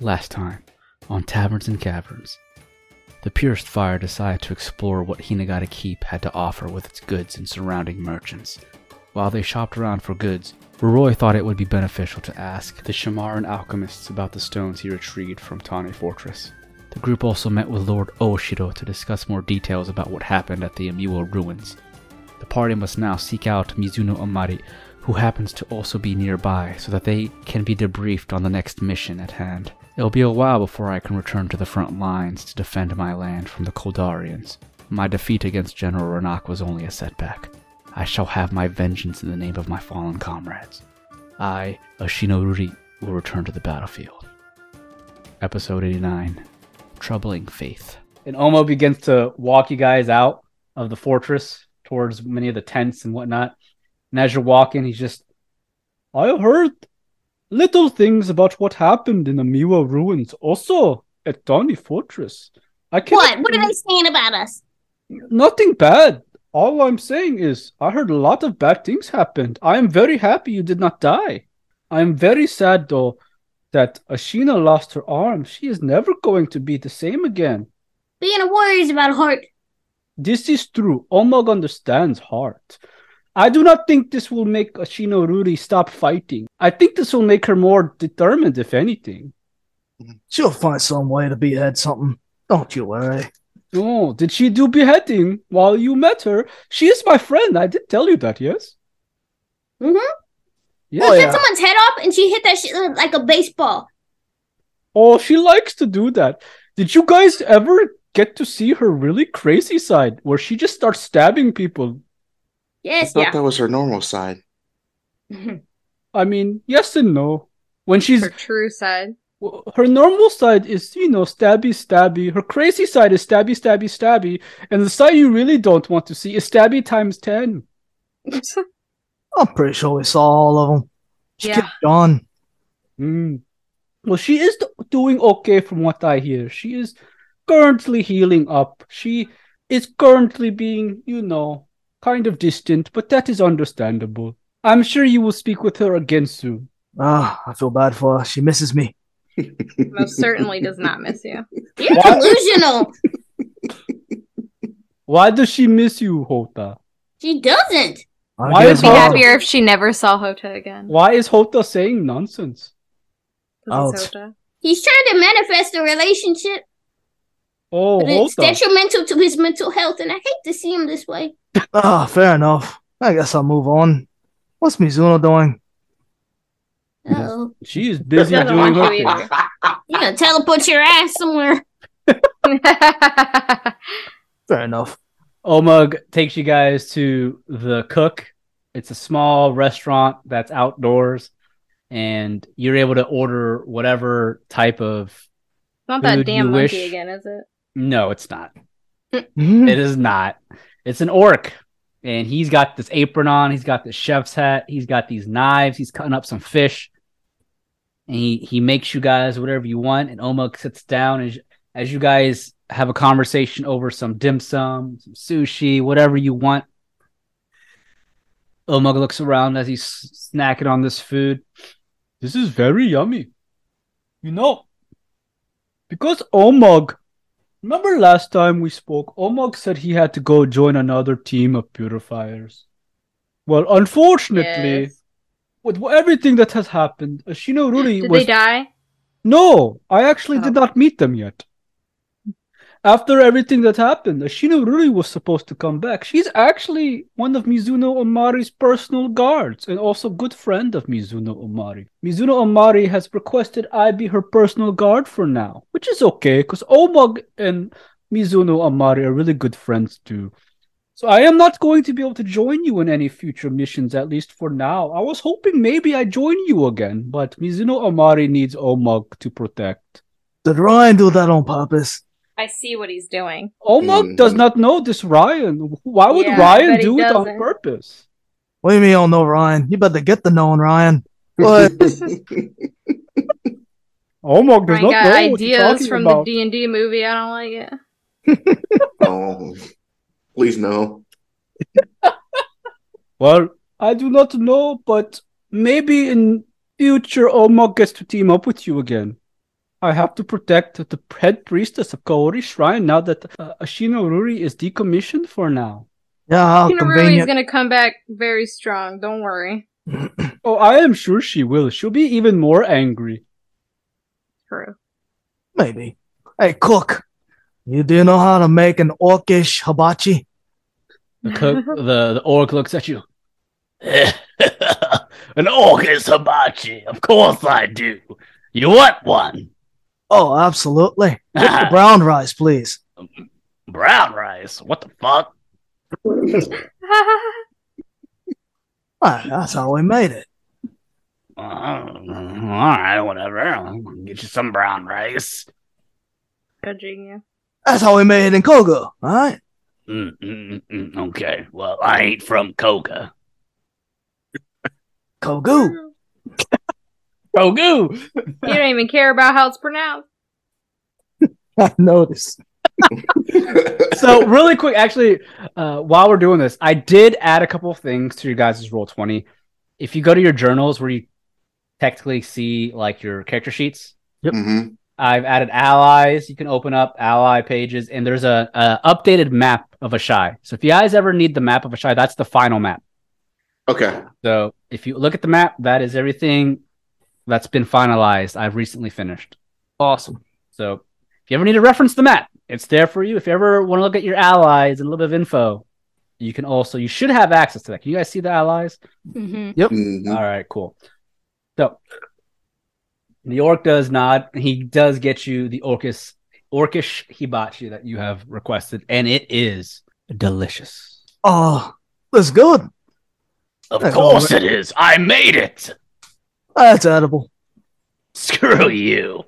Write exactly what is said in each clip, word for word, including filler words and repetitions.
Last time, on Taverns and Caverns, the Purest Fire decided to explore what Hinagata Keep had to offer with its goods and surrounding merchants. While they shopped around for goods, Roroy thought it would be beneficial to ask the Shamaran alchemists about the stones he retrieved from Tane Fortress. The group also met with Lord Oshiro to discuss more details about what happened at the Amiwa ruins. The party must now seek out Mizuno Amari, who happens to also be nearby, so that they can be debriefed on the next mission at hand. It'll be a while before I can return to the front lines to defend my land from the Koldarians. My defeat against General Ranak was only a setback. I shall have my vengeance in the name of my fallen comrades. I, Ashinoruri, will return to the battlefield. Episode eighty-nine, Troubling Faith. And Omo begins to walk you guys out of the fortress towards many of the tents and whatnot. And as you're walking, he's just, I have heard little things about what happened in the Miwa ruins, also at Tane Fortress. I can't. What? What are they saying about us? Nothing bad. All I'm saying is, I heard a lot of bad things happened. I am very happy you did not die. I am very sad, though, that Ashina lost her arm. She is never going to be the same again. Being a warrior is about heart. This is true. Omog understands heart. I do not think this will make Ashinoruri stop fighting. I think this will make her more determined, if anything. She'll find some way to behead something. Don't you worry. Oh, did she do beheading while you met her? She is my friend. I did tell you that, yes? Mm-hmm. Yeah. She Oh, cut yeah. someone's head off and she hit that shit like a baseball. Oh, she likes to do that. Did you guys ever get to see her really crazy side, where she just starts stabbing people? I Yes, thought yeah. that was her normal side. I mean, yes and no. When she's... Her true side. Her normal side is, you know, stabby, stabby. Her crazy side is stabby, stabby, stabby. And the side you really don't want to see is stabby times ten. I'm pretty sure we saw all of them. She Yeah. kept on. Mm. Well, she is do- doing okay from what I hear. She is currently healing up. She is currently being, you know, kind of distant, but that is understandable. I'm sure you will speak with her again soon. Ah, I feel bad for her. She misses me. Most certainly does not miss you. You're What? delusional. Why does she miss you, Hota? She doesn't. I Why guess is Be Hota- I'll- happier if she never saw Hota again. Why is Hota saying nonsense? 'Cause it's Ouch. Hota. He's trying to manifest a relationship, Oh, but it's Hota. detrimental to his mental health, and I hate to see him this way. Ah, fair enough. I guess I'll move on. What's Mizuno doing? Uh-oh. She is busy Doesn't doing want her you thing. either. You're gonna teleport your ass somewhere. Fair enough. Omug takes you guys to the Cook. It's a small restaurant that's outdoors, and you're able to order whatever type of... Not that Food damn you monkey wish. again, is it? No, it's not. Mhm. It is not. It's an orc, and he's got this apron on. He's got this chef's hat. He's got these knives. He's cutting up some fish, and he, he makes you guys whatever you want. And Omug sits down as as you guys have a conversation over some dim sum, some sushi, whatever you want. Omug looks around as he's snacking on this food. This is very yummy. You know, because Omug, remember last time we spoke, Omug said he had to go join another team of purifiers. Well, unfortunately, Yes. with everything that has happened, Ashinoruri Did was... they die? No, I actually did Oh. not meet them yet. After everything that happened, Ashinoruri was supposed to come back. She's actually one of Mizuno Omari's personal guards and also good friend of Mizuno Omari. Mizuno Omari has requested I be her personal guard for now, which is okay because Omug and Mizuno Omari are really good friends too. So I am not going to be able to join you in any future missions, at least for now. I was hoping maybe I join you again, but Mizuno Omari needs Omug to protect. Did Ryan do that on purpose? I see what he's doing. Omug Mhm. does not know this Ryan. Why would Yeah, I Ryan bet he do it on doesn't. purpose? What do you mean you don't know Ryan? You better get to knowing Ryan. But Omug does Ryan not got know what you're ideas talking from about. the D and D movie. I don't like it. Oh, please no. Well, I do not know, but maybe in future Omug gets to team up with you again. I have to protect the head priestess of Kaori Shrine now that uh, Ashina Ruri is decommissioned for now. Yeah, how Kinaruri is convenient. gonna come back very strong. Don't worry. Oh, I am sure she will. She'll be even more angry. True. Maybe. Hey, cook. You do know how to make an orcish hibachi? The cook, the, the orc looks at you. An orcish hibachi. Of course I do. You want one? Oh, absolutely. With the brown rice, please. Brown rice? What the fuck? Ah, that's how we made it. Uh, Alright, whatever. I'll get you some brown rice. Judging you. That's how we made it in Kogo, alright? Mm, mm, mm, okay, well, I ain't from Koga. Kogu. Kogu! You don't even care about how it's pronounced. I noticed. So, really quick, actually, uh, while we're doing this, I did add a couple of things to your guys' roll twenty. If you go to your journals where you technically see like your character sheets, hmm I've added allies. You can open up ally pages, and there's a, a updated map of Ashai. So if you guys ever need the map of Ashai, that's the final map. Okay. So if you look at the map, that is everything that's been finalized. I've recently finished. Awesome. So if you ever need to reference the map, it's there for you. If you ever want to look at your allies and a little bit of info, you can also, you should have access to that. Can you guys see the allies? Mm-hmm. Mhm. All right, cool. So the orc does nod. He does get you the orcish, orcish hibachi that you have requested, and it is delicious. Oh, that's good. Of That's course all right. it is. I made it. That's edible. Screw you.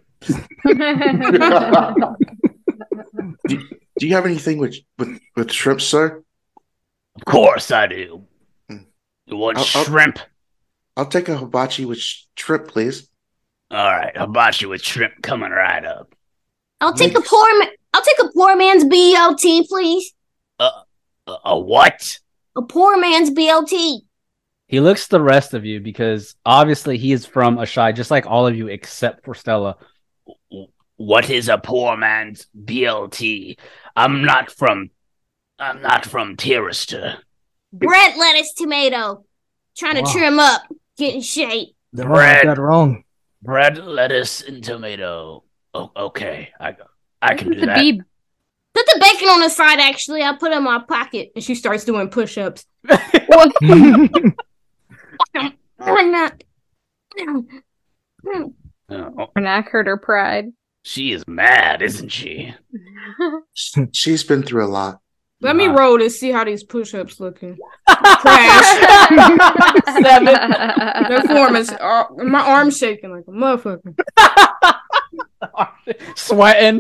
do, do you have anything with with, with shrimp, sir? Of course I do. Hmm. You want I'll- I'll- shrimp? I'll take a hibachi with sh- shrimp, please. All right, hibachi with shrimp coming right up. I'll take a Thanks. poor ma- I'll take a poor man's B L T, please. A, a what? A poor man's B L T. He looks at the rest of you because obviously he is from Ashai, just like all of you except for Stella. What is a poor man's B L T? I'm not from. I'm not from Tirister. Bread, lettuce, tomato. Trying to Wow. trim up, get in shape. They don't have Bread. that wrong. Bread, lettuce, and tomato. Oh, okay, I I can do the that. bee. Put the bacon on the side, actually. I'll put it in my pocket. And she starts doing push-ups. Oh, Renak hurt her pride. she is mad, isn't she? She's been through a lot. Let me Wow. roll to see how these push-ups looking. Seven. Their form is uh, my arm's shaking like a motherfucker. Sweating.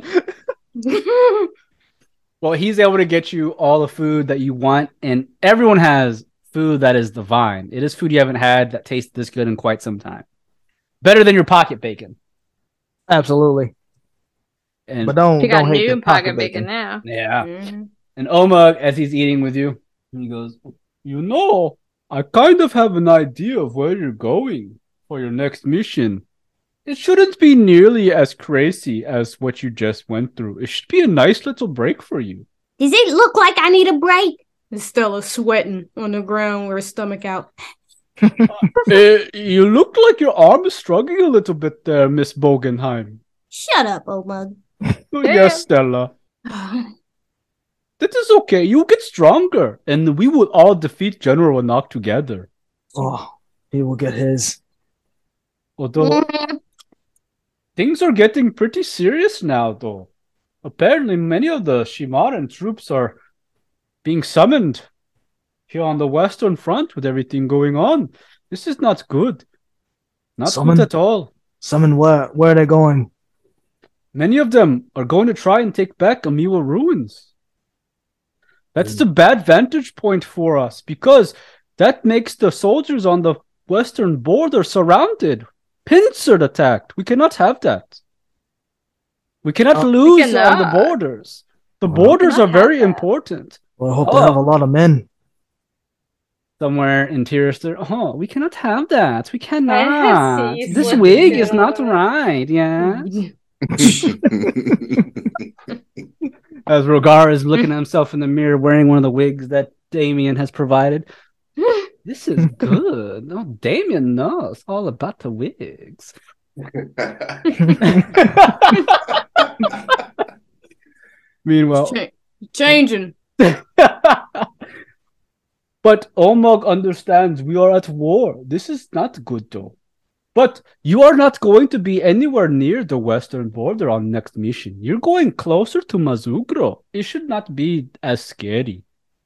Well, he's able to get you all the food that you want, and everyone has food that is divine. It is food you haven't had that tastes this good in quite some time. Better than your pocket bacon. Absolutely. And But don't, She got don't hate new the pocket bacon now. yeah. Mhm. And Omug, as he's eating with you, he goes, "You know, I kind of have an idea of where you're going for your next mission. It shouldn't be nearly as crazy as what you just went through. It should be a nice little break for you." Does it look like I need a break? And Stella's sweating on the ground with her stomach out. Uh, you look like your arm is struggling a little bit there, Miss Bogenheim. Shut up, old mug. Oh, Yeah. yes, Stella. That is okay. You get stronger, and we will all defeat General Anak together. Oh, he will get his. Although Mhm. things are getting pretty serious now, though. Apparently, many of the Shimaran troops are being summoned here on the Western Front with everything going on. This is not good. Not Summoned? good at all. Summon where? Where are they going? Many of them are going to try and take back Amiwa ruins. That's the bad vantage point for us, because that makes the soldiers on the western border surrounded, pincered attacked. We cannot have that. We cannot Oh, lose on the cannot. borders. The Well, borders cannot are very have that. important. Well, I hope Oh. they have a lot of men. Somewhere in Tirister, oh, we cannot have that. We cannot. See, This slipping wig in is a not little bit. right. Yeah. As Rogar is looking at himself in the mirror wearing one of the wigs that Damien has provided. This is good. No, Damien knows all about the wigs. Meanwhile, Ch- changing. but Omog understands we are at war. This is not good, though. But you are not going to be anywhere near the western border on next mission. You're going closer to Mazugro. It should not be as scary.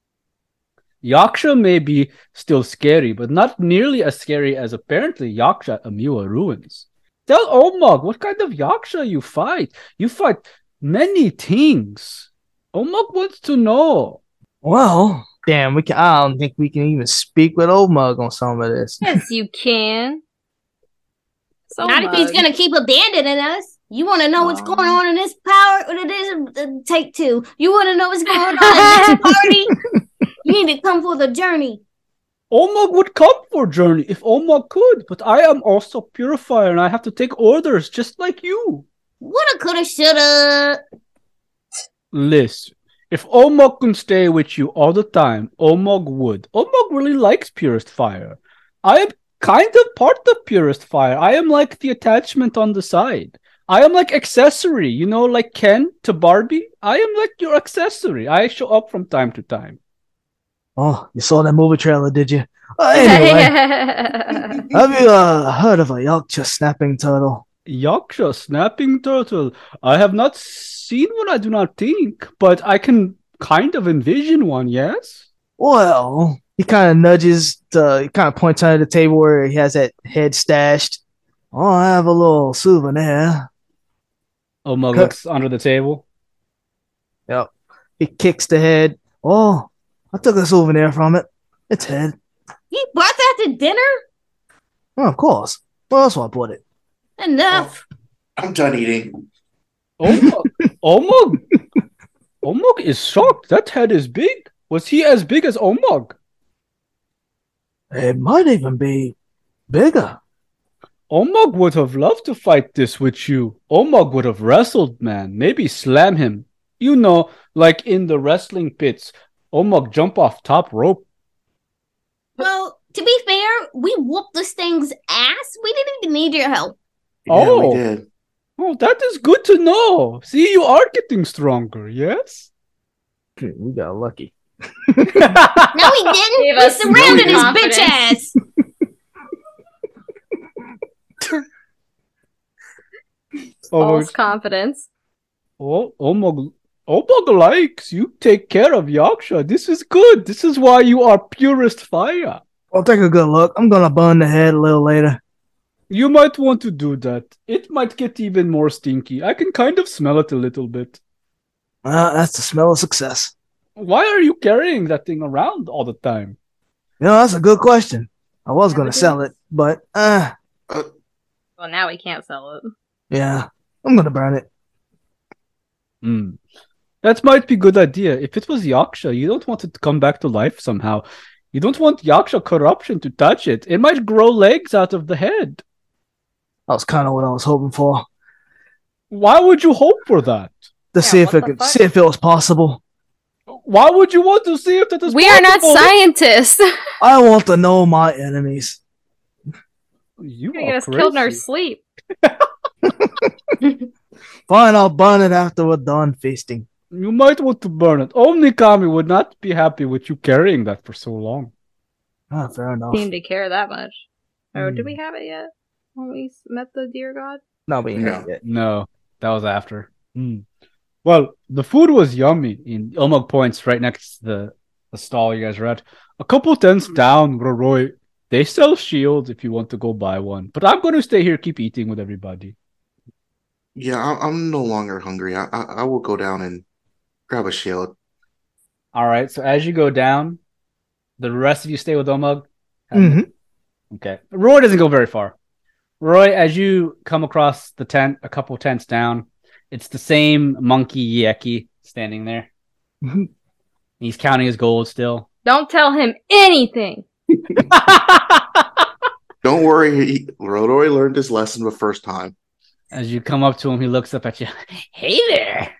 Yaksha may be still scary, but not nearly as scary as apparently Yaksha at Amiwa Ruins. Tell Omog what kind of Yaksha you fight. You fight many things. Omog wants to know. Well, damn, we can. I don't think we can even speak with Omug on some of this. Yes, you can. So Not if he's mug. gonna keep abandoning us. You want to know what's Aw. going on in this power? It is uh, take two. You want to know what's going on in this party? You need to come for the journey. Omog would come for Journey if Omog could, but I am also Purifier and I have to take orders just like you. Woulda, coulda, shoulda. Listen, if Omog can stay with you all the time, Omog would. Omog really likes Purest Fire. I am kind of part of Purest Fire. I am like the attachment on the side. I am like accessory, you know, like Ken to Barbie. I am like your accessory. I show up from time to time. Oh, you saw that movie trailer, did you? Uh, anyway, have you uh, heard of a Yaksha snapping turtle? Yaksha, snapping turtle. I have not seen one, I do not think, but I can kind of envision one, yes? Well, he kind of nudges, to, he kind of points under the table where he has that head stashed. Oh, I have a little souvenir. Omog Cut. looks under the table. Yep. He kicks the head. Oh, I took a souvenir from it. It's head. You brought that to dinner? Oh, of course. Where else would I put it? Enough. I'm done eating. Omog, Omog, Omog is shocked. That head is big. Was he as big as Omog? It might even be bigger. Omog would have loved to fight this with you. Omog would have wrestled, man. Maybe slam him. You know, like in the wrestling pits. Omog jump off top rope. Well, to be fair, we whooped this thing's ass. We didn't even need your help. Yeah, Oh. we did. Oh, that is good to know. See, you are getting stronger, yes? We got lucky. No, we didn't. Gave We us surrounded no his confidence. bitch ass. False Omog, confidence. oh, Omog, Omog likes you. Take care of Yaksha. This is good. This is why you are purest fire. I'll take a good look. I'm gonna burn the head a little later. You might want to do that. It might get even more stinky. I can kind of smell it a little bit. Uh, that's the smell of success. Why are you carrying that thing around all the time? You know, that's a good question. I was gonna Never did. sell it, but uh, Well, now we can't sell it. yeah, I'm gonna burn it. Hmm. That might be a good idea. If it was Yaksha, you don't want it to come back to life somehow. You don't want Yaksha corruption to touch it. It might grow legs out of the head. That was kind of what I was hoping for. Why would you hope for that? To Yeah, see if what it the could, fuck? see if it was possible. Why would you want to see if that is We are not possible? scientists. I want to know my enemies. You You're gonna are get us killed in our crazy. sleep. Fine, I'll burn it after we're done feasting. You might want to burn it. Omnikami would not be happy with you carrying that for so long. Ah, fair enough. Seem to care that much. Oh, did Hmm. we have it yet? When we met the deer god? No, we ain't No. got it yet. No, that was after. Hmm. Well, the food was yummy. In Omog points right next to the, the stall you guys were at. A couple tents down, Roroy. They sell shields if you want to go buy one. But I'm going to stay here, keep eating with everybody. Yeah, I- I'm no longer hungry. I, I I will go down and grab a shield. All right. So as you go down, the rest of you stay with Omog. Mhm. Okay. Roy doesn't go very far. Roy, as you come across the tent, a couple tents down, it's the same monkey Yeki standing there. Mhm. He's counting his gold still. Don't tell him anything. Don't worry, he, Rodori learned his lesson the first time. As you come up to him, he looks up at you. Hey there.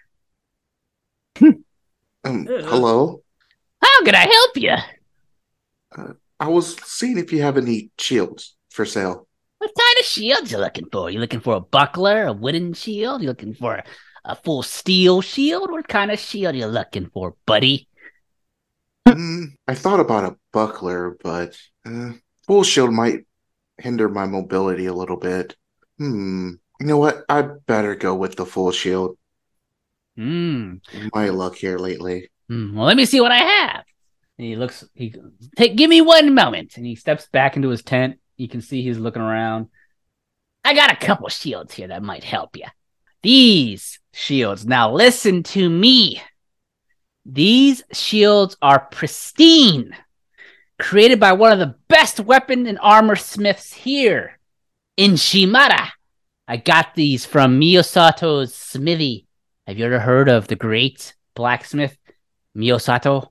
Um, hello. How can I help you? I was seeing if you have any shields for sale. What kind of shield you looking for? You looking for a buckler, a wooden shield? You looking for a full steel shield? What kind of shield you looking for, buddy? Mm, I thought about a buckler, but uh, full shield might hinder my mobility a little bit. Hmm. You know what? I'd better go with the full shield. Hmm. My luck here lately. Hmm, well, let me see what I have. And he looks. He take. Give me one moment. And he steps back into his tent. You can see he's looking around. I got a couple shields here that might help you. These shields. Now listen to me. These shields are pristine, created by one of the best weapon and armor smiths here in Shimara. I got these from Miyosato's smithy. Have you ever heard of the great blacksmith Miyosato?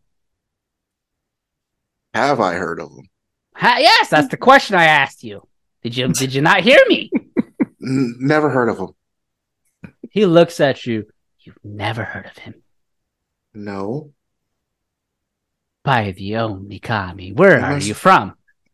Have I heard of them? Ha- yes, that's the question I asked you. Did you did you not hear me? N- never heard of them. He looks at you. You've never heard of him. No. By the Omnikami. Where You are must- you from?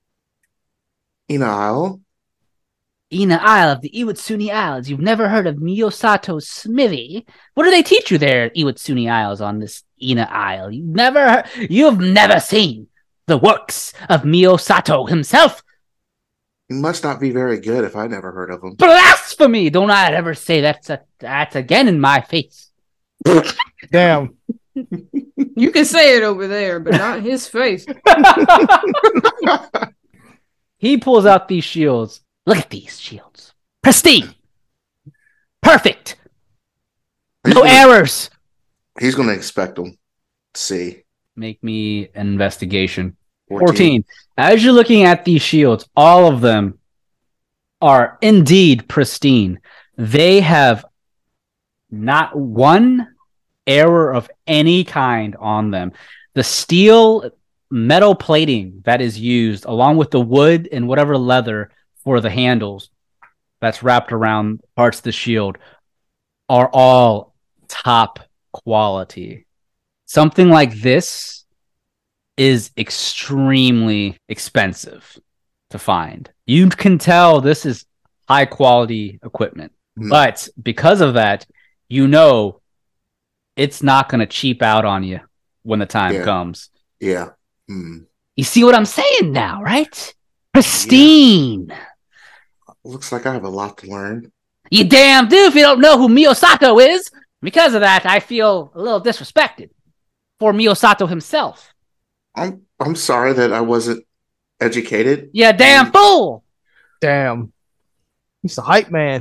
Inal? Ina Isle of the Iwatsuni Isles. You've never heard of Miyosato's smithy? What do they teach you there at Iwatsuni Isles on this Ina Isle? You've never heard, you've never seen the works of Miyosato himself. He must not be very good if I never heard of him. Blasphemy! Don't I ever say that's a, that's again in my face. Damn. You can say it over there, but not his face. He pulls out these shields. Look at these shields. Pristine. Perfect. He's No gonna- errors. He's going to expect them. See. Make me an investigation. fourteen. As you're looking at these shields, all of them are indeed pristine. They have not one error of any kind on them. The steel metal plating that is used, along with the wood and whatever leather for the handles that's wrapped around parts of the shield, are all top quality. Something like this is extremely expensive to find. You can tell this is high quality equipment. Hmm. But because of that, you know it's not going to cheap out on you when the time Yeah. comes. Yeah. Hmm. You see what I'm saying now, right? Pristine. Looks like I have a lot to learn. You damn do if you don't know who Miyosato is. Because of that, I feel a little disrespected for Miyosato himself. I'm I'm sorry that I wasn't educated. You damn fool. Damn. He's the hype man.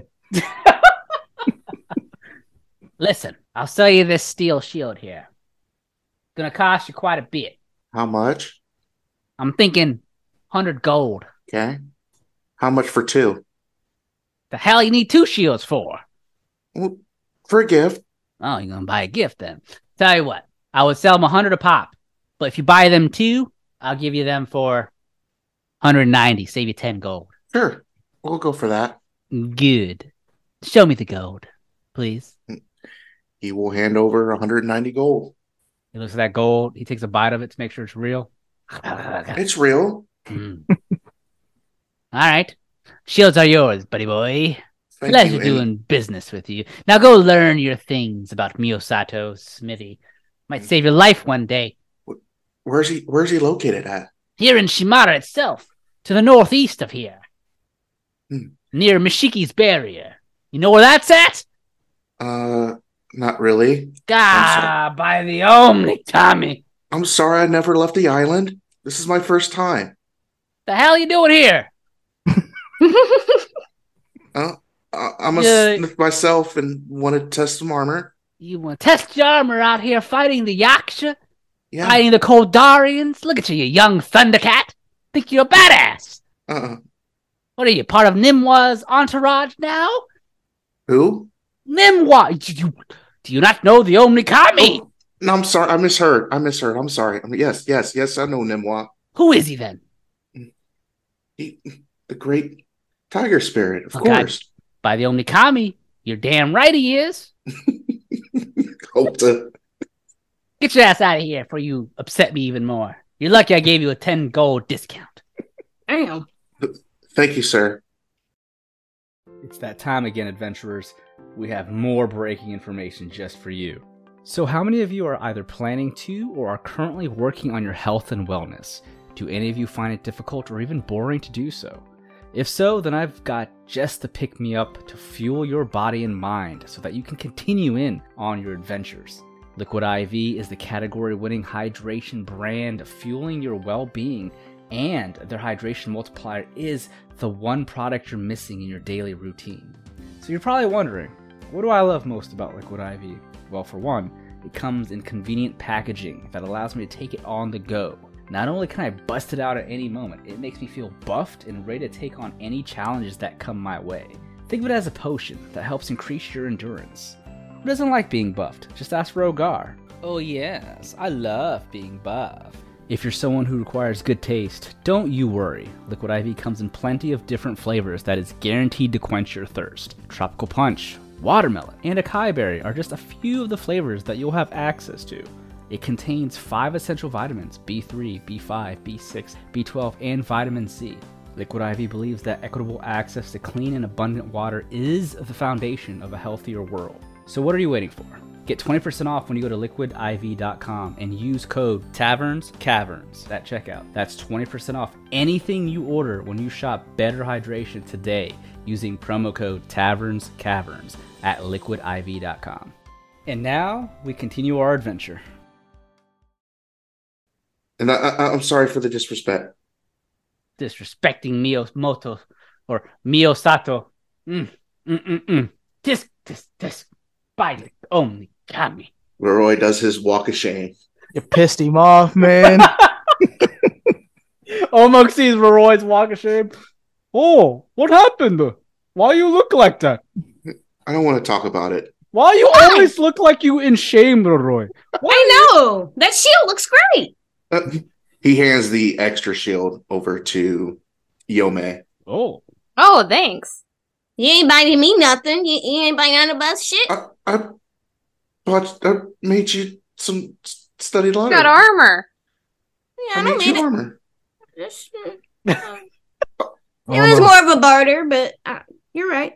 Listen, I'll sell you this steel shield here. It's gonna cost you quite a bit. How much? I'm thinking one hundred gold. Okay. How much for two? The hell you need two shields for? Well, for a gift. Oh, you're gonna buy a gift then. Tell you what, I would sell them one hundred a pop. But if you buy them two, I'll give you them for one hundred ninety. Save you ten gold. Sure. We'll go for that. Good. Show me the gold, please. He will hand over one hundred ninety gold. He looks at that gold. He takes a bite of it to make sure it's real. It's real. Mm. All right. Shields are yours, buddy boy. Thank Pleasure you. And doing business with you. Now go learn your things about Miyosato's smithy. Might save your life one day. Where's he where's he located at? Here in Shimara itself, to the northeast of here. Hmm. Near Mishiki's barrier. You know where that's at? Uh not really. Ah, by the Omnikami. I'm sorry I never left the island. This is my first time. The hell you doing here? Uh, I- I'm a Yeah. smith myself and want to test some armor. You want to test your armor out here fighting the Yaksha? Yeah. Fighting the Koldarians? Look at you, you young Thundercat. Think you're a badass. Uh, What are you, part of Nimwa's entourage now? who? Nimwa! Do you, do you not know the Omnikami? Oh, no, I'm sorry. I misheard. I misheard. I'm sorry. I mean, yes, yes, yes. I know Nimwa. Who is he then? He, the great tiger spirit, of Oh, God. course. By the Omnikami, you're damn right he is. Hope to. Get your ass out of here before you upset me even more. You're lucky I gave you a ten gold discount. Damn. Thank you, sir. It's that time again, adventurers. We have more breaking information just for you. So how many of you are either planning to or are currently working on your health and wellness? Do any of you find it difficult or even boring to do so? If so, then I've got just the pick-me-up to fuel your body and mind so that you can continue in on your adventures. Liquid I V is the category-winning hydration brand fueling your well-being, and their hydration multiplier is the one product you're missing in your daily routine. So you're probably wondering, what do I love most about Liquid I V? Well, for one, it comes in convenient packaging that allows me to take it on the go. Not only can I bust it out at any moment, it makes me feel buffed and ready to take on any challenges that come my way. Think of it as a potion that helps increase your endurance. Who doesn't like being buffed? Just ask Rogar. Oh yes, I love being buffed. If you're someone who requires good taste, don't you worry. Liquid I V comes in plenty of different flavors that is guaranteed to quench your thirst. Tropical Punch, Watermelon, and Acai Berry are just a few of the flavors that you'll have access to. It contains five essential vitamins, B three, B five, B six, B twelve, and vitamin C. Liquid I V believes that equitable access to clean and abundant water is the foundation of a healthier world. So what are you waiting for? Get twenty percent off when you go to liquid I V dot com and use code Taverns Caverns at checkout. That's twenty percent off anything you order when you shop Better Hydration today using promo code Taverns Caverns at liquid I V dot com. And now we continue our adventure. And I, I, I'm sorry for the disrespect. Disrespecting Miyamoto or Miyosato. Mm, mm, mm, mm. This, this, this. By the Omnikami. Leroy does his walk of shame. You pissed him off, man. Omog sees Leroy's walk of shame. Oh, what happened? Why you look like that? I don't want to talk about it. Why you Why? always look like you in shame, Leroy? I know that shield looks great. Uh, he hands the extra shield over to Yome. Oh. Oh, thanks. You ain't buying me nothing. You, you ain't buying none of us shit. I, I bought, I made you some study You leather. got armor. Yeah, I I don't made need you it. armor. Just, uh, um, Oh, it was no. more of a barter, but uh, you're right.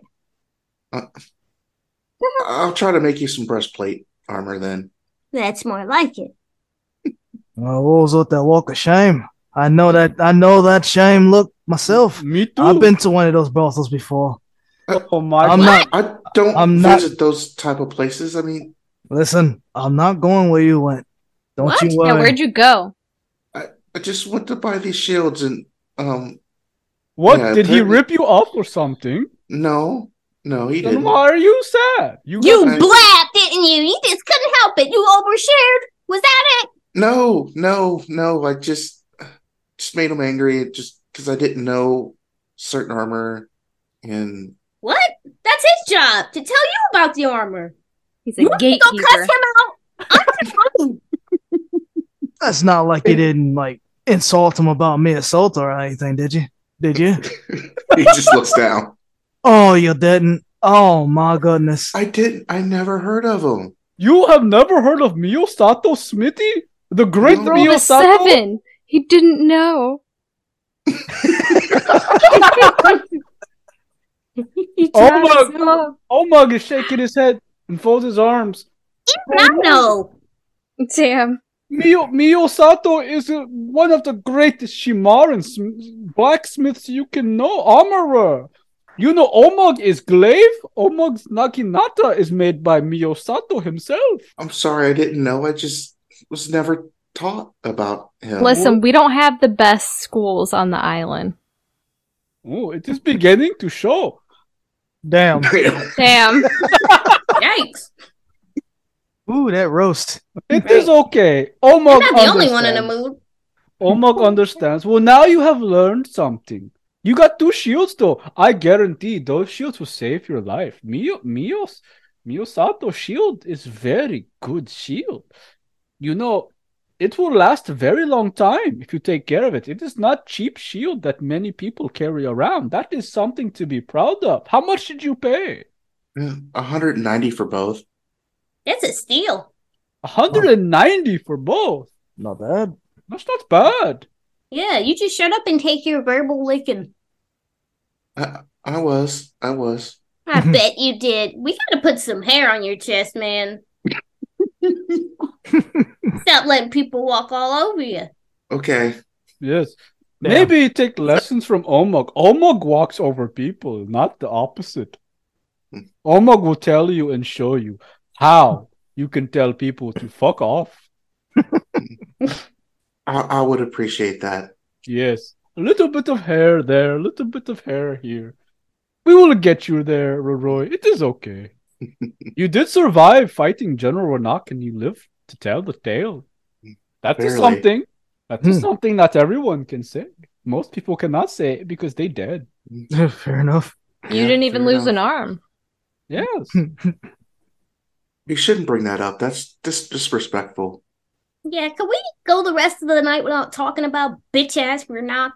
I'll try to make you some breastplate armor then. That's more like it. Uh, what was with that walk of shame? I know that. I know that shame look myself. Me too. I've been to one of those brothels before. Oh my I'm God. not. I don't I'm not- visit those type of places. I mean, Listen, I'm not going where you went. Don't What? you Yeah, worry. where'd you go? I just went to buy these shields and um What? Yeah, Did he apparently- rip you off or something? no, no, he Then didn't. why are you sad? You, You got- I- blabbed, didn't you? You just couldn't help it. You overshared. Was that it? No, no, no. I just just made him angry just because I didn't know certain armor and What? That's his job to tell you about the armor. He's a You want to go cuss gatekeeper. him out? I'm fine. That's not like you didn't like insult him about me assault or anything, did you? Did you? he just looks down. Oh, you didn't. Oh my goodness. I didn't. I never heard of him. You have never heard of Miyosato Smithy? The great No. Roll a Miyosato? seven. He didn't know. He Oh tried my- so hard. Omog is shaking his head and folds his arms. I know. Damn. Miyo, Miyosato is uh, one of the greatest Shimaran sm- blacksmiths you can know, armorer. You know Omog is glaive? Omog's Naginata is made by Miyosato himself. I'm sorry, I didn't know. I just was never taught about him. Listen, we don't have the best schools on the island. Oh, it is beginning to show. Damn. Damn. Yikes. Ooh, that roast. It is okay. Omog I'm not the only one in the understands. mood. Omog understands. Well, now you have learned something. You got two shields, though. I guarantee those shields will save your life. Mio, Mios, Miyosato shield is very good shield. You know, it will last a very long time if you take care of it. It is not cheap shield that many people carry around. That is something to be proud of. How much did you pay? Yeah, one hundred ninety for both. That's a steal. one hundred ninety for both. Not bad. That's not bad. Yeah, you just shut up and take your verbal licking. I, I was. I was. I bet you did. We gotta put some hair on your chest, man. Stop letting people walk all over you. Okay. Yes. Damn. Maybe take lessons from Omog. Omog walks over people, not the opposite. Omog will tell you and show you how you can tell people to fuck off. I, I would appreciate that. Yes. A little bit of hair there, a little bit of hair here. We will get you there, Roroy. It is okay. You did survive fighting General Ronak and you lived to tell the tale. That is Barely. something. That is Hmm. something not everyone can say. Most people cannot say it because they dead. Fair enough. You Yeah, didn't even fair lose an enough. arm. Yes. You shouldn't bring that up. That's dis- disrespectful. Yeah, can we go the rest of the night without talking about bitch ass Renak?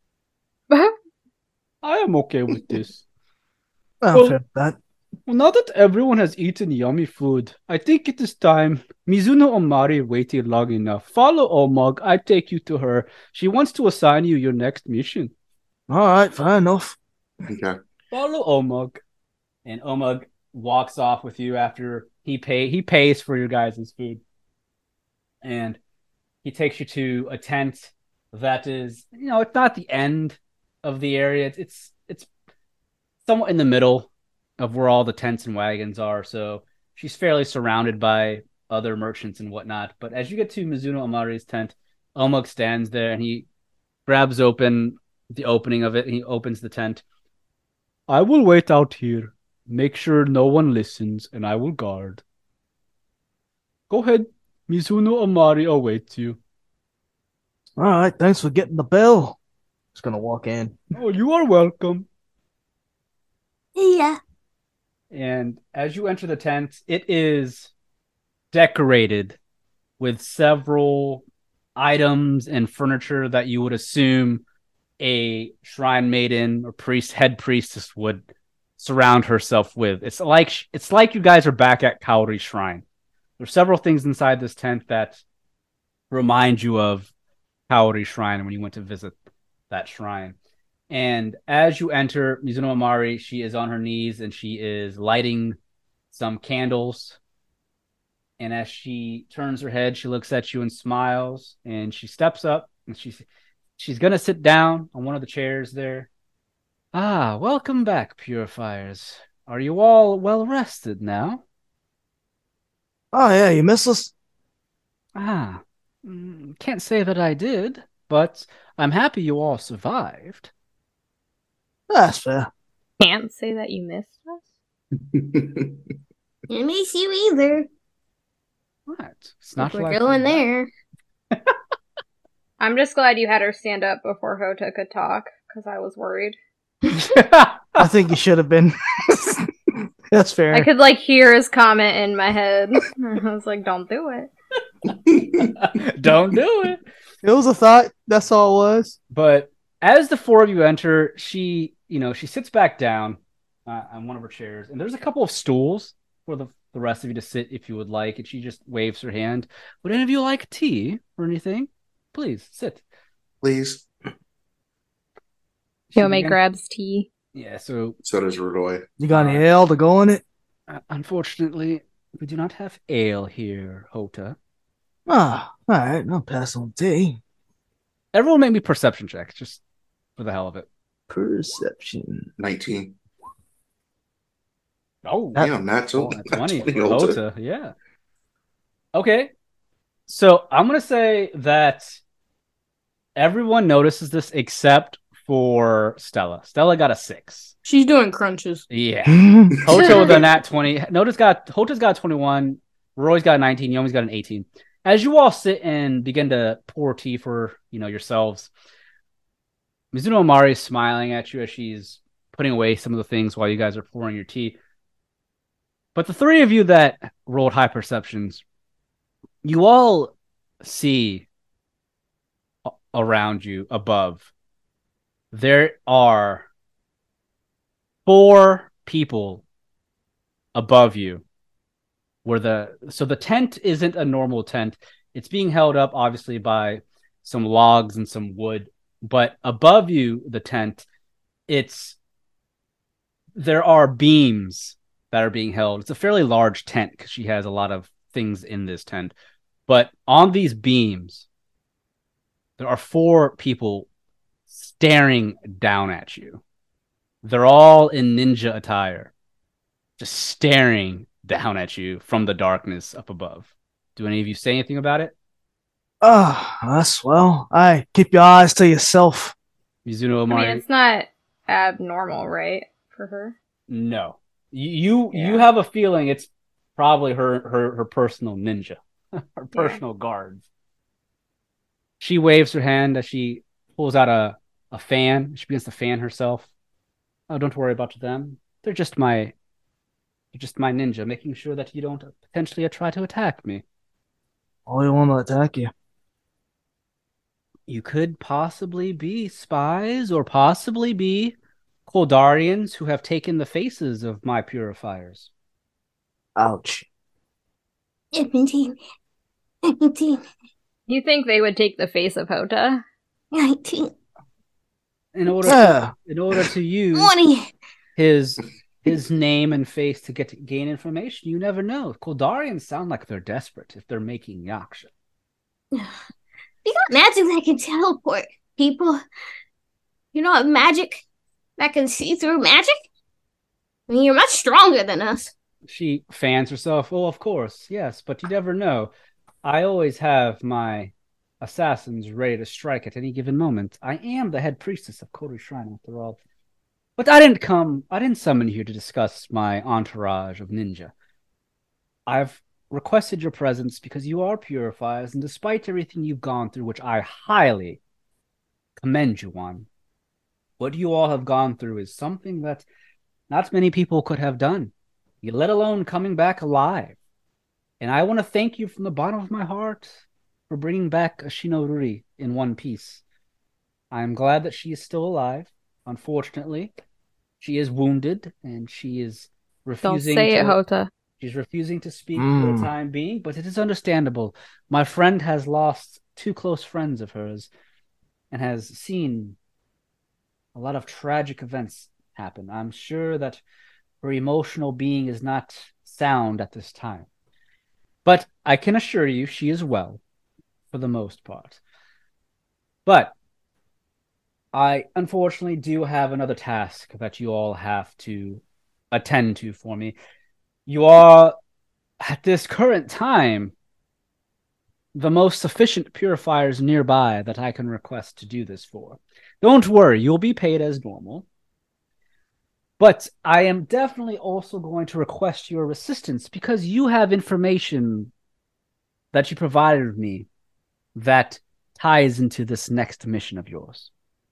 I am okay with this. Well, Well- fair with that. Well, now that everyone has eaten yummy food, I think it is time. Mizuno Omari waited long enough. Follow Omog. I take you to her. She wants to assign you your next mission. All right, fair enough. Okay. Follow Omog. And Omog walks off with you after he pay he pays for your guys' food. And he takes you to a tent that is, you know, it's not the end of the area. It's it's, it's somewhat in the middle of where all the tents and wagons are. So she's fairly surrounded by other merchants and whatnot. But as you get to Mizuno Amari's tent, Omog stands there and he grabs open the opening of it and he opens the tent. I will wait out here. Make sure no one listens and I will guard. Go ahead. Mizuno Amari awaits you. All right, thanks for getting the bell. Just gonna walk in. Oh, you are welcome. Yeah. And as you enter the tent, it is decorated with several items and furniture that you would assume a shrine maiden or priest, head priestess would surround herself with. It's like it's like you guys are back at Kaori Shrine. There's several things inside this tent that remind you of Kaori Shrine when you went to visit that shrine. And as you enter Mizuno Amari, she is on her knees and she is lighting some candles. And as she turns her head, she looks at you and smiles. And she steps up and she's she's gonna sit down on one of the chairs there. Ah, welcome back, purifiers. Are you all well rested now? Oh yeah, you miss us? Ah, mm, can't say that I did, but I'm happy you all survived. That's fair. Can't say that you missed us. It makes you either. What? It's not We're like going there. I'm just glad you had her stand up before Hota could talk, because I was worried. I think you should have been. That's fair. I could like hear his comment in my head. I was like, "Don't do it." Don't do it. It was a thought. That's all it was. But as the four of you enter, she, you know, she sits back down uh, on one of her chairs, and there's a couple of stools for the, the rest of you to sit if you would like. And she just waves her hand. Would any of you like tea or anything? Please sit. Please. She Yome began- grabs tea. Yeah. So So does Roy. You got any ale to go in it? uh, unfortunately, we do not have ale here, Hota. Ah, all right. I'll pass on tea. Everyone make me perception checks, just for the hell of it. Perception. nineteen. Oh, That- Damn, that's oh, a that's twenty. twenty for Ulta. Hota, yeah. Okay. So I'm going to say that everyone notices this except for Stella. Stella got a six. She's doing crunches. Yeah. All Hota with a nat twenty. Notice got Hota's got a twenty-one. Roy's got a nineteen. Yomi's got an eighteen. As you all sit and begin to pour tea for, you know, yourselves, Mizuno Amari is smiling at you as she's putting away some of the things while you guys are pouring your tea. But the three of you that rolled high perceptions, you all see a- around you above, there are four people above you. Where the so the tent isn't a normal tent. It's being held up obviously by some logs and some wood, but above you, the tent, it's there are beams that are being held. It's a fairly large tent because she has a lot of things in this tent. But on these beams, there are four people staring down at you. They're all in ninja attire, just staring down at you from the darkness up above. Do any of you say anything about it? Oh, that's well. I keep your eyes to yourself. Mizuno I Omari? mean, it's not abnormal, right, for her? No. You you, Yeah. you have a feeling it's probably her her, her personal ninja, her personal guards. She waves her hand as she pulls out a, a fan. She begins to fan herself. Oh, don't worry about them. They're just my they're just my ninja, making sure that you don't potentially try to attack me. Oh, we want to attack you. You could possibly be spies or possibly be Koldarians who have taken the faces of my purifiers. Ouch. seventeen, nineteen, You think they would take the face of Hota? nineteen, In order Yeah. to, in order to use twenty. his his name and face to get to gain information, you never know. Koldarians sound like they're desperate if they're making yaksha. You got magic that can teleport people. You know what magic that can see through magic? I mean, you're much stronger than us. She fans herself. Oh, of course, yes, but you never know. I always have my assassins ready to strike at any given moment. I am the head priestess of Koru Shrine, after all. But I didn't come, I didn't summon you to discuss my entourage of ninja. I've requested your presence because you are purifiers, and despite everything you've gone through, which I highly commend you on, what you all have gone through is something that not many people could have done, let alone coming back alive. And I want to thank you from the bottom of my heart for bringing back Ashinoruri in one piece. I'm glad that she is still alive. Unfortunately, she is wounded, and she is Don't refusing say to... it, Hota. She's refusing to speak for Mm. the time being, but it is understandable. My friend has lost two close friends of hers and has seen a lot of tragic events happen. I'm sure that her emotional being is not sound at this time. But I can assure you she is well, for the most part. But I unfortunately do have another task that you all have to attend to for me. You are, at this current time, the most sufficient purifiers nearby that I can request to do this for. Don't worry, you'll be paid as normal. But I am definitely also going to request your assistance because you have information that you provided me that ties into this next mission of yours.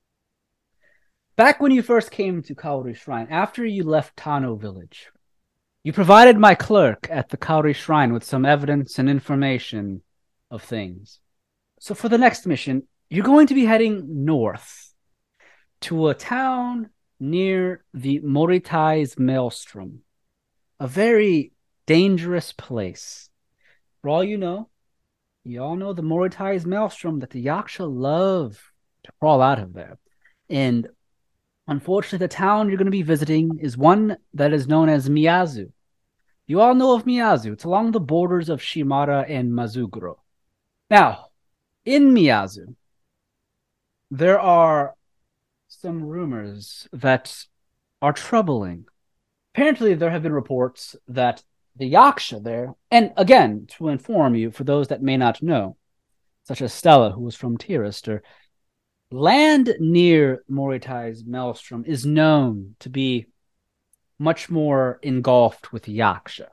Back when you first came to Kaori Shrine, after you left Tano Village, you provided my clerk at the Kaori Shrine with some evidence and information of things. So for the next mission, you're going to be heading north to a town near the Moritai's Maelstrom, a very dangerous place. For all you know, you all know the Moritai's Maelstrom, that the Yaksha love to crawl out of there. And unfortunately, the town you're going to be visiting is one that is known as Miyazu. You all know of Miyazu. It's along the borders of Shimara and Mazuguro. Now, in Miyazu, there are some rumors that are troubling. Apparently, there have been reports that the Yaksha there, and again, to inform you, for those that may not know, such as Stella, who was from Tirister, land near Moritai's Maelstrom is known to be much more engulfed with Yaksha.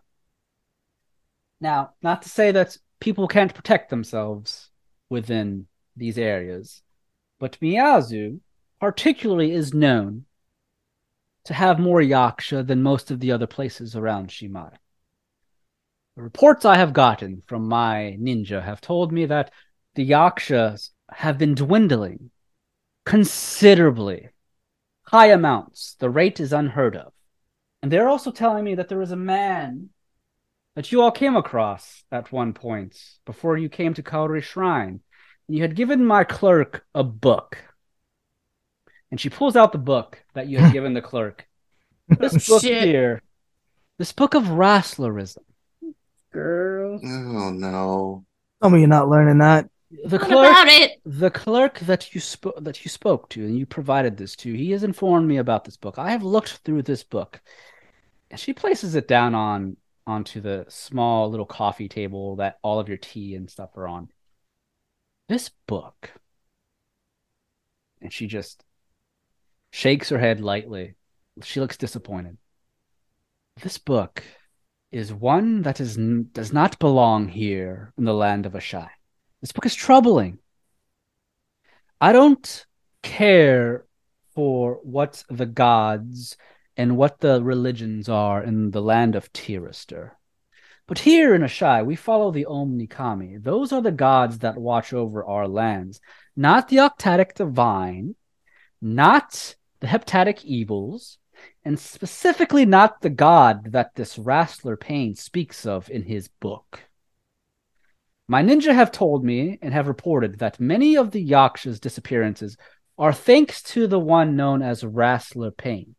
Now, not to say that people can't protect themselves within these areas, but Miyazu particularly is known to have more Yaksha than most of the other places around Shimara. The reports I have gotten from my ninja have told me that the Yakshas have been dwindling considerably. High amounts. The rate is unheard of. And they're also telling me that there was a man that you all came across at one point before you came to Kaori Shrine. You had given my clerk a book. And she pulls out the book that you had given the clerk. This book Shit. here, this book of Rasslerism. Girl. Oh no. Tell me you're not learning that. The What clerk, about it? the clerk that you spoke that you spoke to and you provided this to, he has informed me about this book. I have looked through this book. And she places it down on onto the small little coffee table that all of your tea and stuff are on. This book. And she just shakes her head lightly. She looks disappointed. This book is one that is does not belong here in the land of Ashai. This book is troubling. I don't care for what the gods and what the religions are in the land of Tirister. But here in Ashai, we follow the Omni Kami. Those are the gods that watch over our lands. Not the Octatic Divine, not the Heptatic Evils, and specifically not the god that this Rassler Payne speaks of in his book. My ninja have told me and have reported that many of the Yaksha's disappearances are thanks to the one known as Rassler Payne.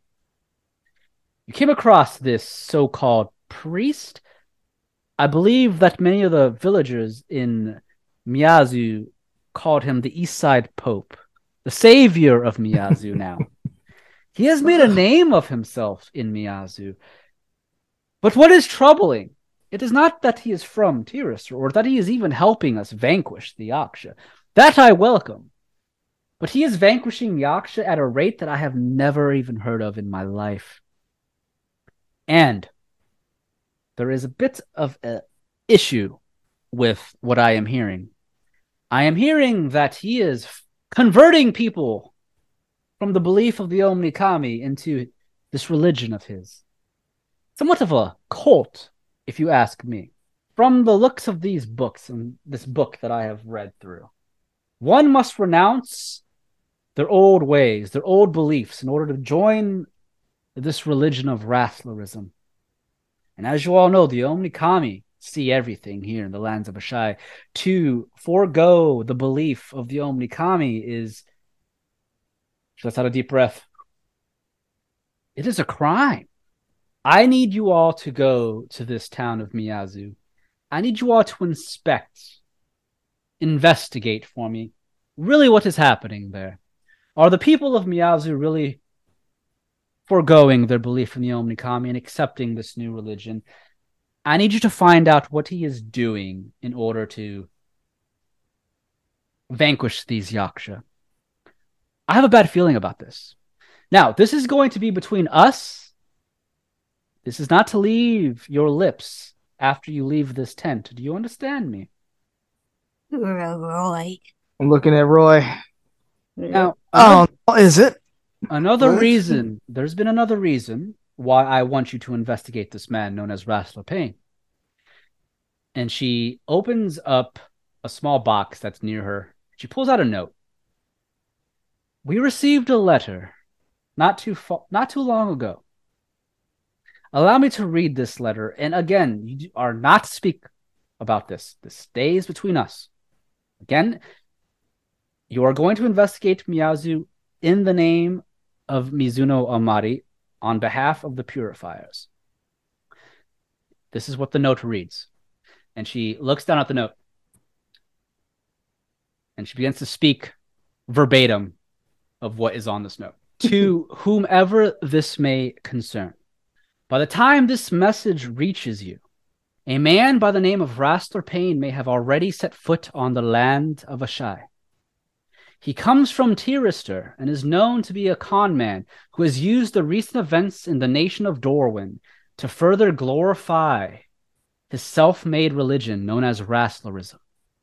You came across this so-called priest. I believe that many of the villagers in Miyazu called him the East Side Pope, the savior of Miyazu now. He has made a name of himself in Miyazu. But what is troubling, it is not that he is from Tirister or that he is even helping us vanquish the Yaksha. That I welcome. But he is vanquishing Yaksha at a rate that I have never even heard of in my life. And there is a bit of an issue with what I am hearing. I am hearing that he is converting people from the belief of the Omni Kami into this religion of his. Somewhat of a cult, if you ask me. From the looks of these books and this book that I have read through, one must renounce their old ways, their old beliefs in order to join this religion of Rasslerism. And as you all know, the Omni Kami see everything here in the lands of Ashai. To forego the belief of the Omni Kami is, let's have a deep breath. It is a crime. I need you all to go to this town of Miyazu. I need you all to inspect, investigate for me, really what is happening there. Are the people of Miyazu really foregoing their belief in the Omni Kami and accepting this new religion? I need you to find out what he is doing in order to vanquish these Yaksha. I have a bad feeling about this. Now, this is going to be between us. This is not to leave your lips after you leave this tent. Do you understand me? Roy. I'm looking at Roy. Now, Oh, is it? another What? reason, there's been another reason why I want you to investigate this man known as Rassler Payne. And she opens up a small box that's near her. She pulls out a note. We received a letter not too fa- not too long ago. Allow me to read this letter. And again, you are not to speak about this. This stays between us. Again, you are going to investigate Miyazu in the name of Mizuno Amari on behalf of the Purifiers. This is what the note reads. And she looks down at the note. And she begins to speak verbatim of what is on this note. To whomever this may concern. By the time this message reaches you, a man by the name of Rassler Payne may have already set foot on the land of Ashai. He comes from Tirister and is known to be a con man who has used the recent events in the nation of Dorwyn to further glorify his self-made religion known as Rasslerism.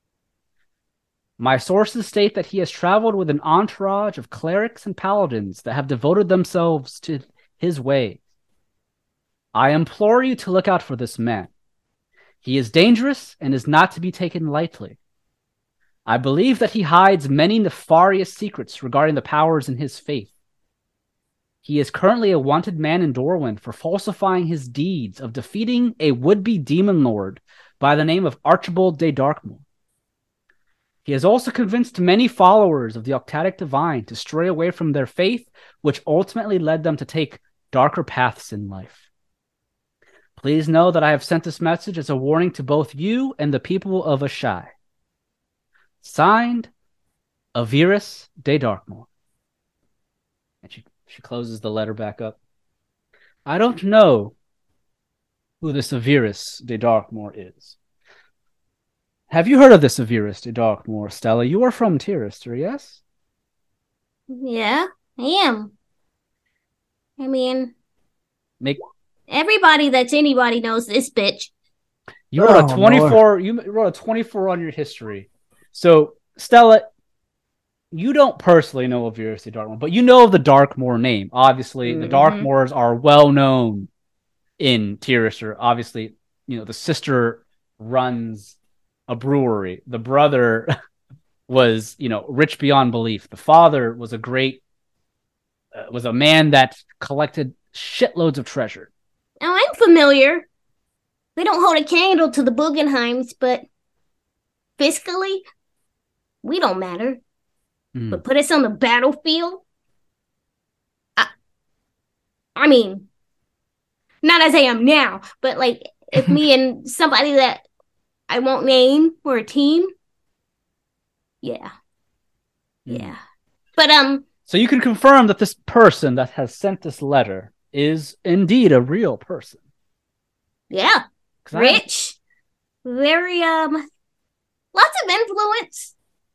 My sources state that he has traveled with an entourage of clerics and paladins that have devoted themselves to his ways. I implore you to look out for this man. He is dangerous and is not to be taken lightly. I believe that he hides many nefarious secrets regarding the powers in his faith. He is currently a wanted man in Dorwyn for falsifying his deeds of defeating a would-be demon lord by the name of Archibald de Darkmoor. He has also convinced many followers of the Octadic Divine to stray away from their faith, which ultimately led them to take darker paths in life. Please know that I have sent this message as a warning to both you and the people of Ashai. Signed, Avirus de Darkmoor. And she, she closes the letter back up. I don't know who this Avirus de Darkmoor is. Have you heard of this Avirus de Darkmoor, Stella? You are from Tirister, yes? Yeah, I am. I mean, Make everybody that's anybody knows this bitch. you wrote Oh, a twenty-four. You wrote a twenty-four on your history. So, Stella, you don't personally know of Avirus de Darkmoor, but you know of the Darkmoor name. Obviously, the Mhm. Darkmoors are well known in Tirister. Obviously, you know the sister runs a brewery. The brother was, you know, rich beyond belief. The father was a great, uh, was a man that collected shitloads of treasure. Now, I'm familiar. We don't hold a candle to the Guggenheims, but fiscally, we don't matter. Mm. But put us on the battlefield? I, I mean, not as I am now, but like if me and somebody that I won't name were a team, yeah. Mm. Yeah. But, um, So you can confirm that this person that has sent this letter is indeed a real person. yeah. 'Cause I- Rich. Very, um, lots of influence.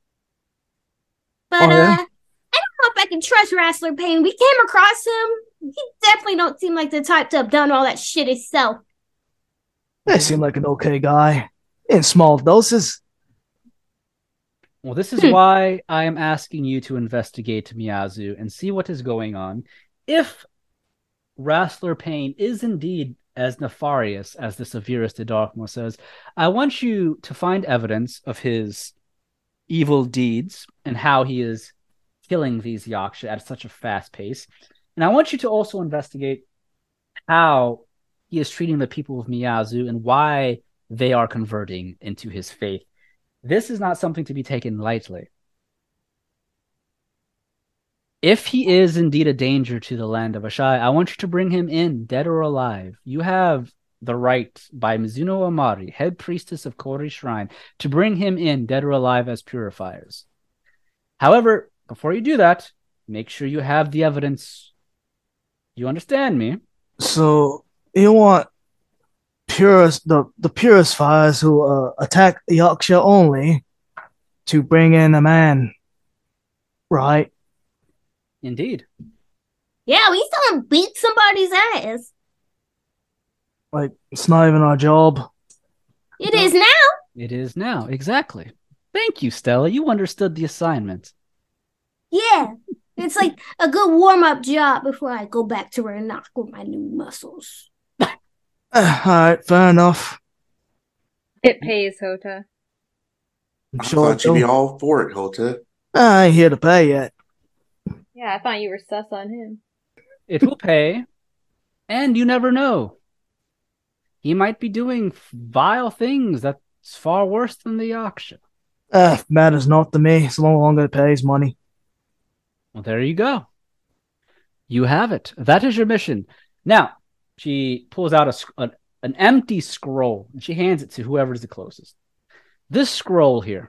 But, Oh, uh, yeah? I don't know if I can trust Wrestler Payne. We came across him. He definitely don't seem like the type to have done all that shit himself. They seem like an okay guy. In small doses. Well, this is Hmm. why I am asking you to investigate Miyazu and see what is going on. If Wrestler Payne is indeed as nefarious as this Avirus de Darkmoor says, I want you to find evidence of his evil deeds and how he is killing these Yaksha at such a fast pace. And I want you to also investigate how he is treating the people of Miyazu and why they are converting into his faith. This is not something to be taken lightly. If he is indeed a danger to the land of Ashai, I want you to bring him in, dead or alive. You have the right by Mizuno Amari, head priestess of Kaori Shrine, to bring him in, dead or alive, as purifiers. However, before you do that, make sure you have the evidence. You understand me? So you want purist the the purifiers who uh, attack Yaksha only to bring in a man, right? Indeed. Yeah, we saw him beat somebody's ass. Like it's not even our job. It is now. It is now. Exactly. Thank you, Stella. You understood the assignment. Yeah. It's like a good warm-up job before I go back to Renok with my new muscles. Eh, all right, fair enough. It pays, Hota. I'm I sure thought you'd be it'll- all for it, Hota. I ain't here to pay yet. Yeah, I thought you were sus on him. It will pay, and you never know. He might be doing vile things that's far worse than the Yaksha. Eh, matters not to me, so long as it pays money. Well, there you go. You have it. That is your mission. Now, she pulls out a, sc- a- an empty scroll, and she hands it to whoever is the closest. This scroll here,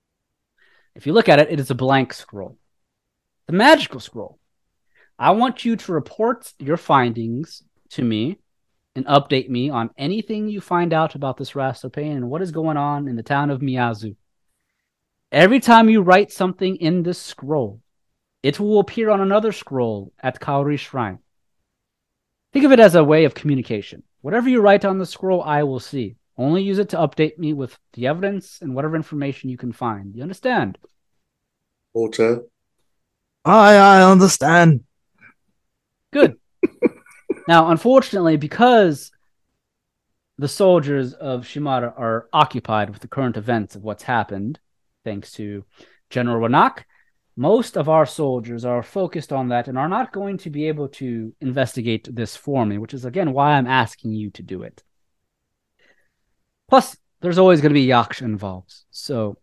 if you look at it, it is a blank scroll. The magical scroll. I want you to report your findings to me and update me on anything you find out about this Rastopane and what is going on in the town of Miyazu. Every time you write something in this scroll, it will appear on another scroll at Kaori Shrine. Think of it as a way of communication. Whatever you write on the scroll, I will see. Only use it to update me with the evidence and whatever information you can find. You understand? Hota. I I understand. Good. Now, unfortunately, because the soldiers of Shimada are occupied with the current events of what's happened, thanks to General Ranak. Most of our soldiers are focused on that and are not going to be able to investigate this for me, which is, again, why I'm asking you to do it. Plus, there's always going to be Yaksha involved. So,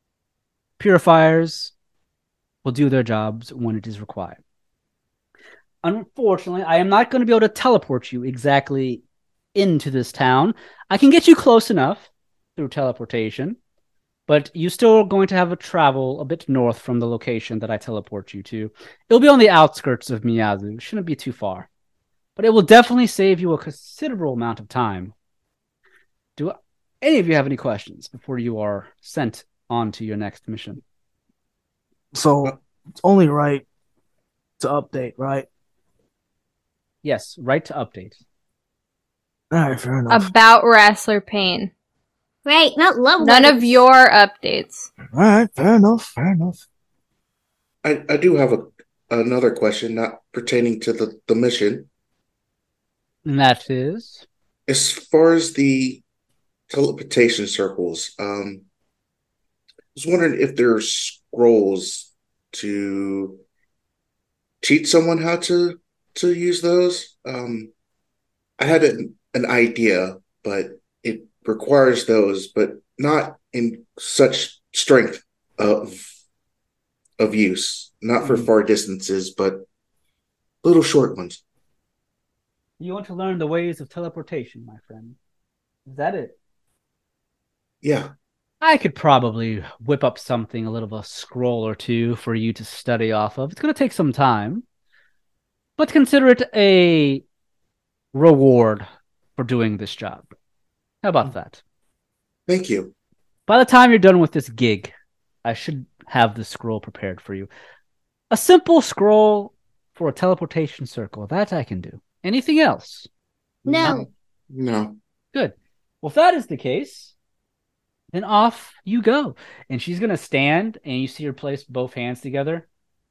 purifiers will do their jobs when it is required. Unfortunately, I am not going to be able to teleport you exactly into this town. I can get you close enough through teleportation, but you're still going to have to travel a bit north from the location that I teleport you to. It'll be on the outskirts of Miyazu. It shouldn't be too far. But it will definitely save you a considerable amount of time. Do any of you have any questions before you are sent on to your next mission? So it's only right to update, right? Yes, right to update. All right, fair enough. About Wrestler Pain. Right, not love None letters. of your updates. All right, fair enough, fair enough. I, I do have a another question, not pertaining to the, the mission. And that is? As far as the teleportation circles, um, I was wondering if there are scrolls to teach someone how to to use those. Um, I had an, an idea, but it requires those, but not in such strength of of use. Not for Mhm. far distances, but little short ones. You want to learn the ways of teleportation, my friend. Is that it? Yeah. I could probably whip up something, a little of a scroll or two for you to study off of. It's going to take some time, but consider it a reward for doing this job. How about that? Thank you. By the time you're done with this gig, I should have the scroll prepared for you. A simple scroll for a teleportation circle. That I can do. Anything else? No. No. Good. Well, if that is the case, then off you go. And she's going to stand, and you see her place both hands together.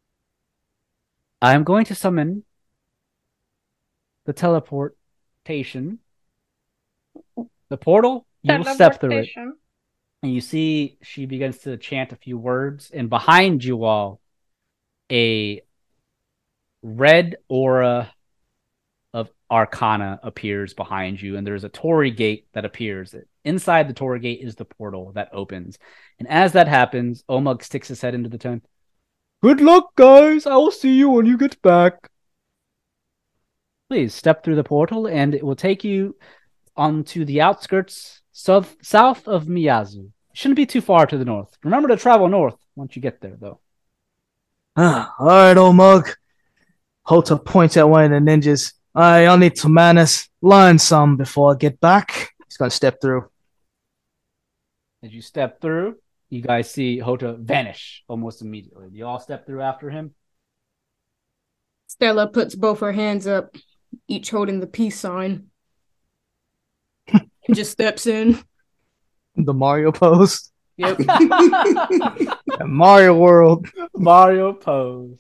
I'm going to summon the teleportation. The portal, you will step through it. And you see she begins to chant a few words, and behind you all, a red aura of Arcana appears behind you, and there's a Torii gate that appears. Inside the Torii gate is the portal that opens. And as that happens, Omug sticks his head into the tent. Good luck, guys. I will see you when you get back. Please step through the portal, and it will take you onto the outskirts south, south of Miyazu. Shouldn't be too far to the north. Remember to travel north once you get there, though. Ah, all right, old mug. Hota points at one of the ninjas. All right, y'all need some manners. Learn some before I get back. He's gonna step through. As you step through, you guys see Hota vanish almost immediately. Do you all step through after him? Stella puts both her hands up, each holding the peace sign. And just steps in. The Mario pose. Yep. Mario World. Mario pose.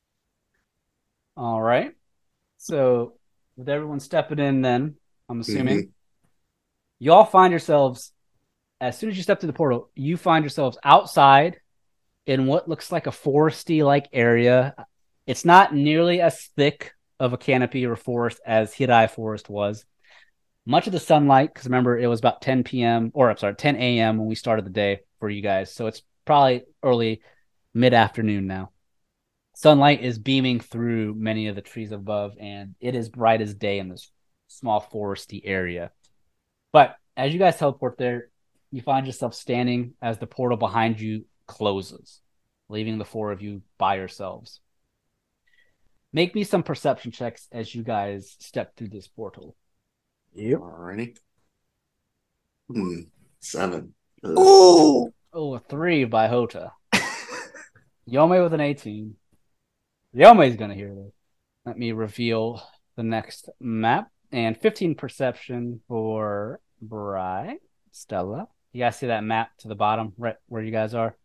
All right. So, with everyone stepping in, then I'm assuming Mhm. you all find yourselves, as soon as you step through the portal, you find yourselves outside in what looks like a foresty-like area. It's not nearly as thick of a canopy or forest as Hirai Forest was. Much of the sunlight, because remember, it was about ten p.m. or I'm sorry, ten a.m. when we started the day for you guys. So it's probably early, mid-afternoon now. Sunlight is beaming through many of the trees above, and it is bright as day in this small foresty area. But as you guys teleport there, you find yourself standing as the portal behind you closes, leaving the four of you by yourselves. Make me some perception checks as you guys step through this portal. Yep. Alrighty. Hmm. Seven. Ugh. Ooh. Oh, a three by Hota. Yome with an eighteen. Yome's gonna hear this. Let me reveal the next map. And fifteen perception for Bri. Stella. You guys see that map to the bottom, right where you guys are?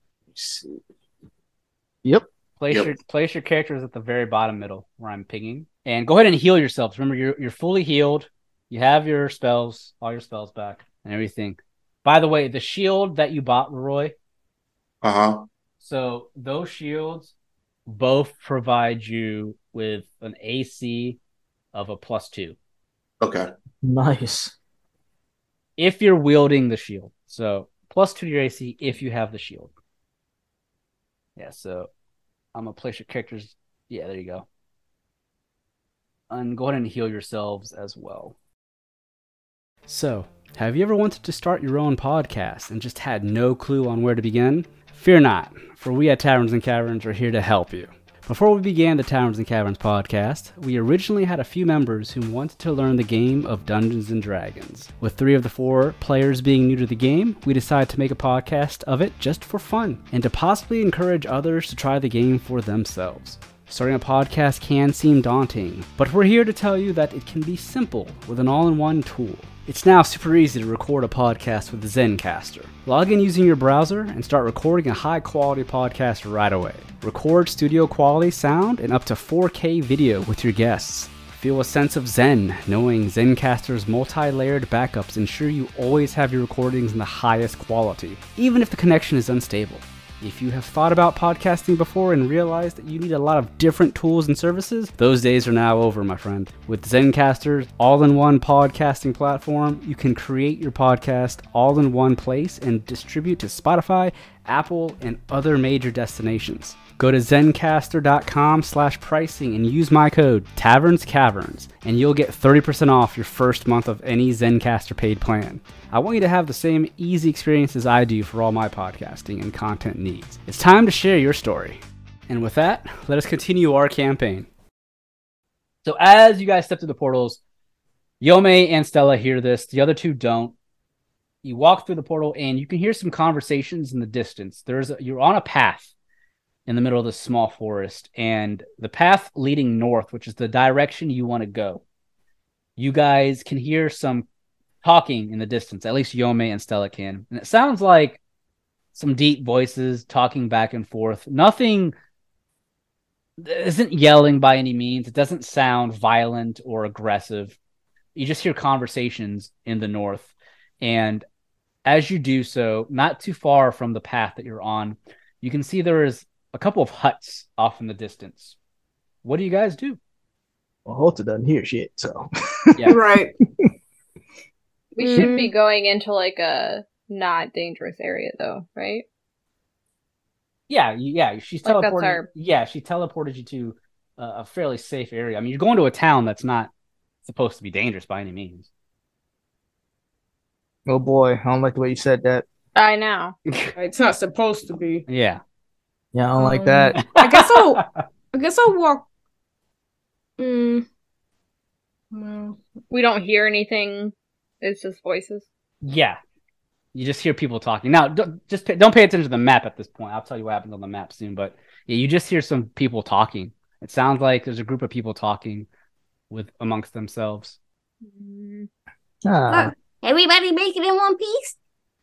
Yep. Place Yep. your place your characters at the very bottom middle where I'm pinging. And go ahead and heal yourselves. Remember, you're you're fully healed. You have your spells, all your spells back, and everything. By the way, the shield that you bought, Roy, Uh-huh. So those shields both provide you with an A C of a plus two Okay. Nice. if you're wielding the shield. So plus two to your A C if you have the shield. Yeah, so I'm gonna place your characters. Yeah, there you go. And go ahead and heal yourselves as well. So, have you ever wanted to start your own podcast and just had no clue on where to begin? Fear not, for we at Taverns and Caverns are here to help you. Before we began the Taverns and Caverns podcast, we originally had a few members who wanted to learn the game of Dungeons and Dragons. With three of the four players being new to the game, we decided to make a podcast of it just for fun, and to possibly encourage others to try the game for themselves. Starting a podcast can seem daunting, but we're here to tell you that it can be simple with an all-in-one tool. It's now super easy to record a podcast with Zencastr. Log in using your browser and start recording a high-quality podcast right away. Record studio-quality sound and up to four K video with your guests. Feel a sense of zen, knowing Zencastr's multi-layered backups ensure you always have your recordings in the highest quality, even if the connection is unstable. If you have thought about podcasting before and realized that you need a lot of different tools and services, those days are now over, my friend. With Zencastr's all-in-one podcasting platform, you can create your podcast all in one place and distribute to Spotify, Apple, and other major destinations. Go to zencastr.com slash pricing and use my code TavernsCaverns, and you'll get thirty percent off your first month of any Zencastr paid plan. I want you to have the same easy experience as I do for all my podcasting and content needs. It's time to share your story. And with that, let us continue our campaign. So as you guys step through the portals, Yome and Stella hear this. The other two don't. You walk through the portal and you can hear some conversations in the distance. There's a, you're on a path in the middle of this small forest, and the path leading north, which is the direction you want to go. You guys can hear some talking in the distance. At least Yome and Stella can. And it sounds like some deep voices talking back and forth. Nothing isn't yelling by any means. It doesn't sound violent or aggressive. You just hear conversations in the north. And as you do so, not too far from the path that you're on, you can see there is a couple of huts off in the distance. What do you guys do? Well, Hota doesn't hear shit, so. Yeah. Right. We Mm. should be going into like a not dangerous area though, right? Yeah, you- yeah. She's Like, that's teleported. our- Yeah, she teleported you to uh, a fairly safe area. I mean, you're going to a town that's not supposed to be dangerous by any means. Oh boy, I don't like the way you said that. I know. It's not supposed to be. Yeah. Yeah, I don't like Um, that. I guess I'll. I guess I'll walk. Mm. Well, We don't hear anything. It's just voices. Yeah. You just hear people talking. Now, don't, just pay, don't pay attention to the map at this point. I'll tell you what happens on the map soon. But yeah, you just hear some people talking. It sounds like there's a group of people talking with amongst themselves. Mm. Ah, Everybody make it in one piece?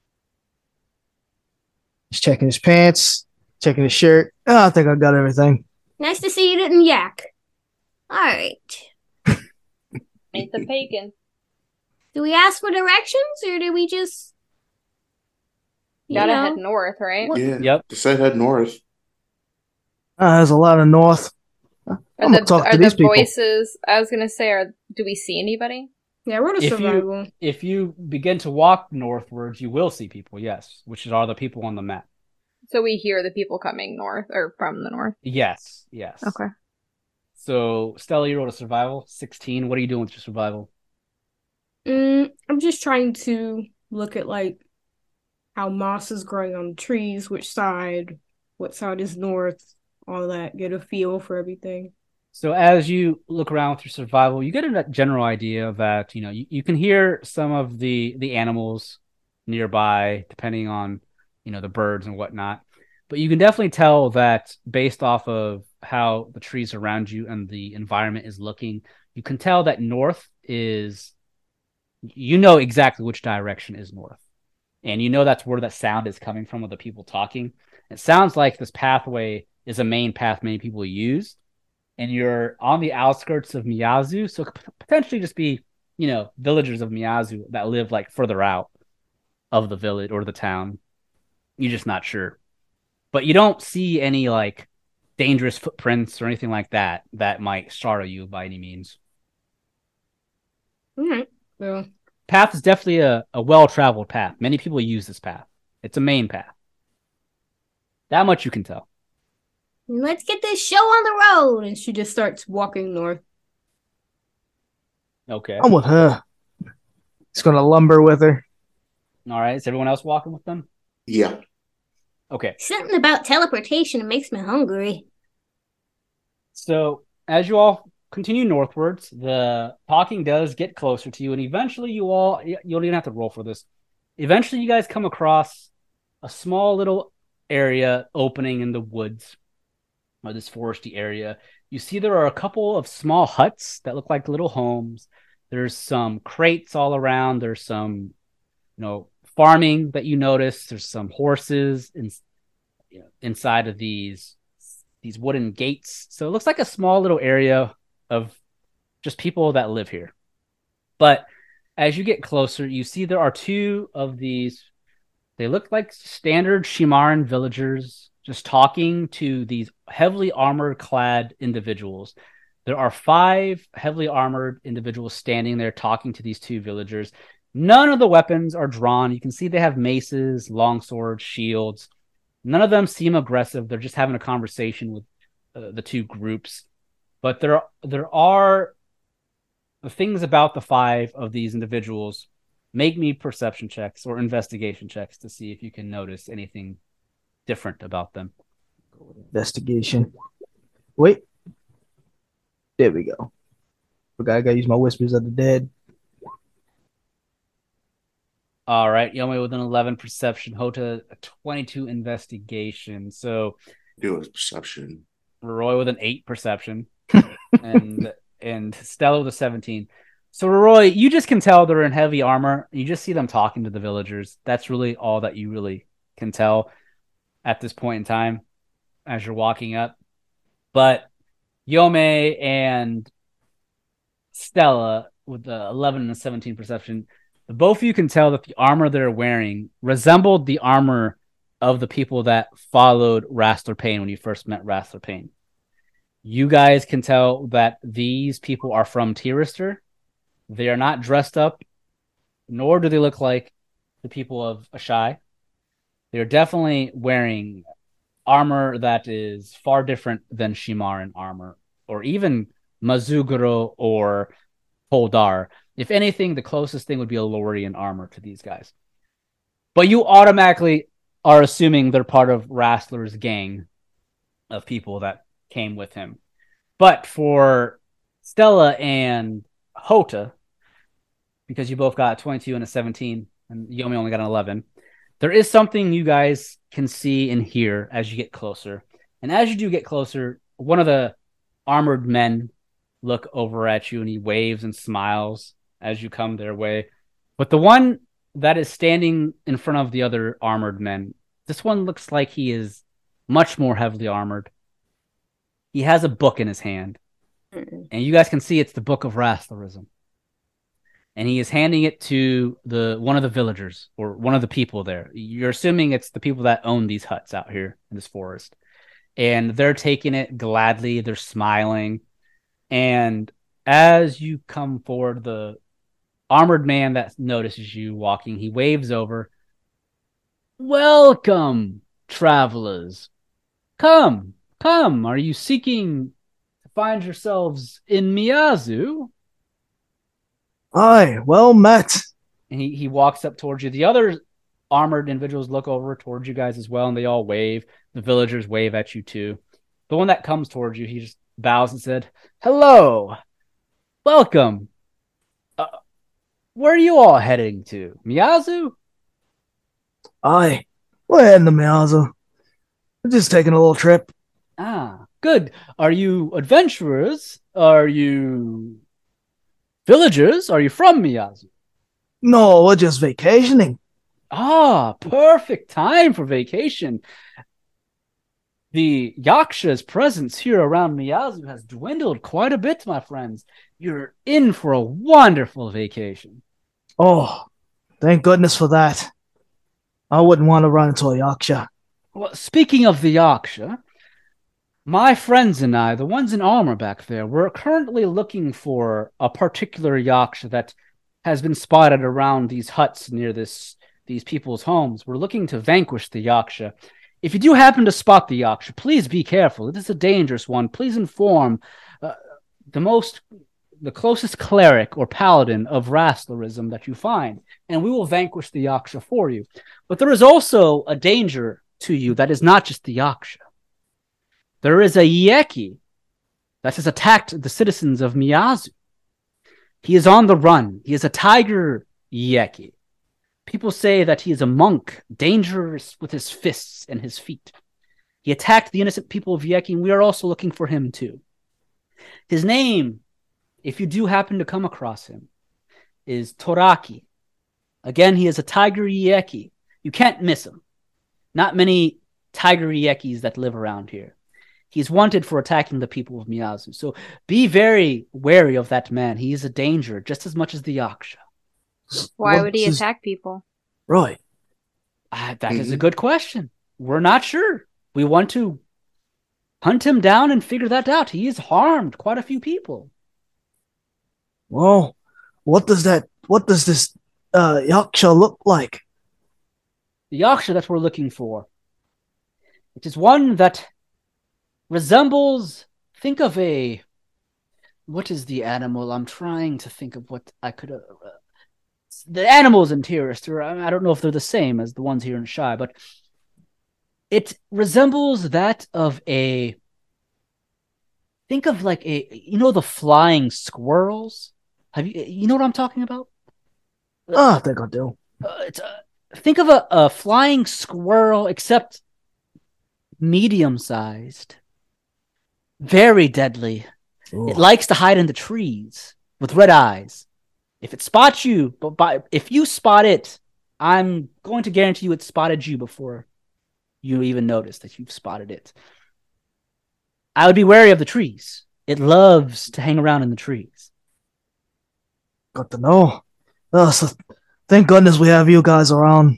he's checking his pants, checking his shirt. Oh, I think I got everything. Nice to see you didn't yak. Alright. Ain't the pagan. Do we ask for directions or do we just you Gotta know, head north, right? What- Yeah. Yep. Just said head north. Uh, there's a lot of north. Are I'm gonna the, talk are to the these people. voices? I was gonna say, are do we see anybody? yeah, we're the If you- survival. If you begin to walk northwards, you will see people, yes, which are the people on the map. So we hear the people coming north or from the north. Yes, yes. Okay. So, Stella, you rolled a survival, sixteen. What are you doing with your survival? Mm, I'm just trying to look at like how moss is growing on the trees, which side, what side is north, all that. Get a feel for everything. So as you look around with your survival, you get a general idea that, you know, you, you can hear some of the, the animals nearby, depending on, you know, the birds and whatnot. But you can definitely tell that based off of how the trees around you and the environment is looking, you can tell that north is, you know exactly which direction is north. And you know that's where that sound is coming from with the people talking. It sounds like this pathway is a main path many people use. And you're on the outskirts of Miyazu, so it could potentially just be, you know, villagers of Miyazu that live like further out of the village or the town. You're just not sure. but you don't see any like dangerous footprints or anything like that that might startle you by any means. All right. Well, Path is definitely a, a well-traveled path. Many people use this path. It's a main path. That much you can tell. Let's get this show on the road. and she just starts walking north. Okay. I'm with her. It's gonna lumber with her. All right. Is everyone else walking with them? Yeah. Okay. Something about teleportation makes me hungry. So as you all continue northwards, the talking does get closer to you, and eventually you all, you don't even have to roll for this. Eventually you guys come across a small little area opening in the woods, or this foresty area. You see there are a couple of small huts that look like little homes. There's some crates all around. There's some, you know, farming that you notice. There's some horses in, you know, inside of these these wooden gates. So it looks like a small little area of just people that live here. But as you get closer, you see there are two of these. They look like standard Shimaran villagers just talking to these heavily armored clad individuals. There are five heavily armored individuals standing there talking to these two villagers. None of the weapons are drawn. You can see they have maces, longswords, shields. None of them seem aggressive. They're just having a conversation with uh, the two groups. But there, there are the things about the five of these individuals. Make me perception checks or investigation checks to see if you can notice anything different about them. Investigation. Wait. There we go. Forgot I gotta use my whispers of the dead. All right, Yome with an eleven perception, Hota a twenty-two investigation. So Do a perception. Roy with an eight perception, and and Stella with a seventeen. So Roy, you just can tell they're in heavy armor. You just see them talking to the villagers. That's really all that you really can tell at this point in time as you're walking up. But Yome and Stella with the eleven and the seventeen perception, both of you can tell that the armor they're wearing resembled the armor of the people that followed Rastler Payne when you first met Rastler Payne. You guys can tell that these people are from Tirister. They are not dressed up, nor do they look like the people of Ashai. They're definitely wearing armor that is far different than Shimaran armor, or even Mazuguro or Poldar. If anything, the closest thing would be a Lorian armor to these guys. But you automatically are assuming they're part of Rastler's gang of people that came with him. But for Stella and Hota, because you both got a twenty-two and a seventeen, and Yomi only got an eleven, there is something you guys can see and hear as you get closer. And as you do get closer, one of the armored men look over at you, and he waves and smiles as you come their way. But the one that is standing in front of the other armored men, this one looks like he is much more heavily armored. He has a book in his hand, Mm-mm. and you guys can see it's the Book of Rastlerism. And he is handing it to the one of the villagers or one of the people there. You're assuming it's the people that own these huts out here in this forest. And they're taking it gladly. They're smiling. And as you come forward, the armored man that notices you walking, he waves over. Welcome, travelers. Come, come. Are you seeking to find yourselves in Miyazu? Aye, well met. And he, he walks up towards you. The other armored individuals look over towards you guys as well, and they all wave. The villagers wave at you too. The one that comes towards you, he just bows and said, "Hello, welcome. Uh, where are you all heading to? Miyazu?" Aye, we're heading to Miyazu. We're just taking a little trip. Ah, good. Are you adventurers? Are you villagers? Are you from Miyazu? No, we're just vacationing. Ah, perfect time for vacation. The Yaksha's presence here around Miyazu has dwindled quite a bit, my friends. You're in for a wonderful vacation. Oh, thank goodness for that. I wouldn't want to run into a Yaksha. Well, speaking of the Yaksha, my friends and I, the ones in armor back there, we're currently looking for a particular Yaksha that has been spotted around these huts near this these people's homes. We're looking to vanquish the Yaksha. If you do happen to spot the Yaksha, please be careful. It is a dangerous one. Please inform uh, the most, the closest cleric or paladin of Rastlerism that you find, and we will vanquish the Yaksha for you. But there is also a danger to you that is not just the Yaksha. There is a Yeki that has attacked the citizens of Miyazu. He is on the run. He is a tiger Yeki. People say that he is a monk, dangerous with his fists and his feet. He attacked the innocent people of Yeki, and we are also looking for him too. His name, if you do happen to come across him, is Toraki. Again, he is a tiger Yeki. You can't miss him. Not many tiger Yekis that live around here. He's wanted for attacking the people of Miyazu. So be very wary of that man. He is a danger just as much as the Yaksha. Why What's would he his- attack people? Right. Uh, that is a Mhm. good question. We're not sure. We want to hunt him down and figure that out. He has harmed quite a few people. Well, what does that? What does this uh, Yaksha look like? The Yaksha that we're looking for. It is one that resembles, think of a, what is the animal? I'm trying to think of what I could, uh, the animals in Tirist, or I don't know if they're the same as the ones here in Shai, but it resembles that of a, think of like a, you know, the flying squirrels? Have you, you know what I'm talking about? Ah, I think I do. Uh, it's a, think of a, a flying squirrel, except medium-sized. Very deadly. Ooh. It likes to hide in the trees with red eyes. If it spots you, but by, if you spot it, I'm going to guarantee you it spotted you before you even notice that you've spotted it. I would be wary of the trees. It loves to hang around in the trees. Good to know. Oh, so thank goodness we have you guys around.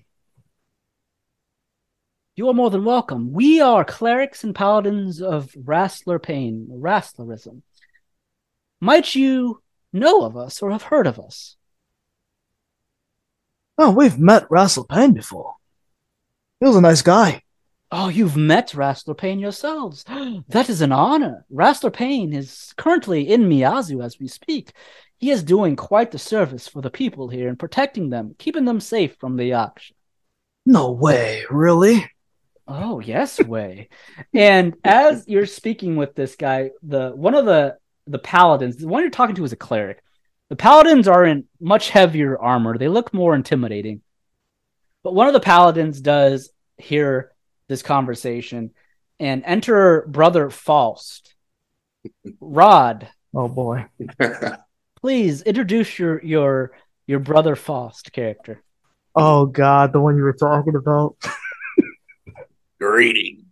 You are more than welcome. We are clerics and paladins of Rastler Pain, Rastlerism. Might you know of us or have heard of us? Oh, we've met Russell Payne before. He was a nice guy. Oh, you've met Rastler Pain yourselves. That is an honor. Rastler Pain is currently in Miyazu as we speak. He is doing quite the service for the people here and protecting them, keeping them safe from the Yaksha. No way, really? Oh, yes, way. And as you're speaking with this guy, the one of the the paladins, the one you're talking to is a cleric. The paladins are in much heavier armor. They look more intimidating. But one of the paladins does hear this conversation and enter Brother Faust. Rod, Oh boy. please introduce your your your Brother Faust character. Oh god, the one you were talking about. Greetings.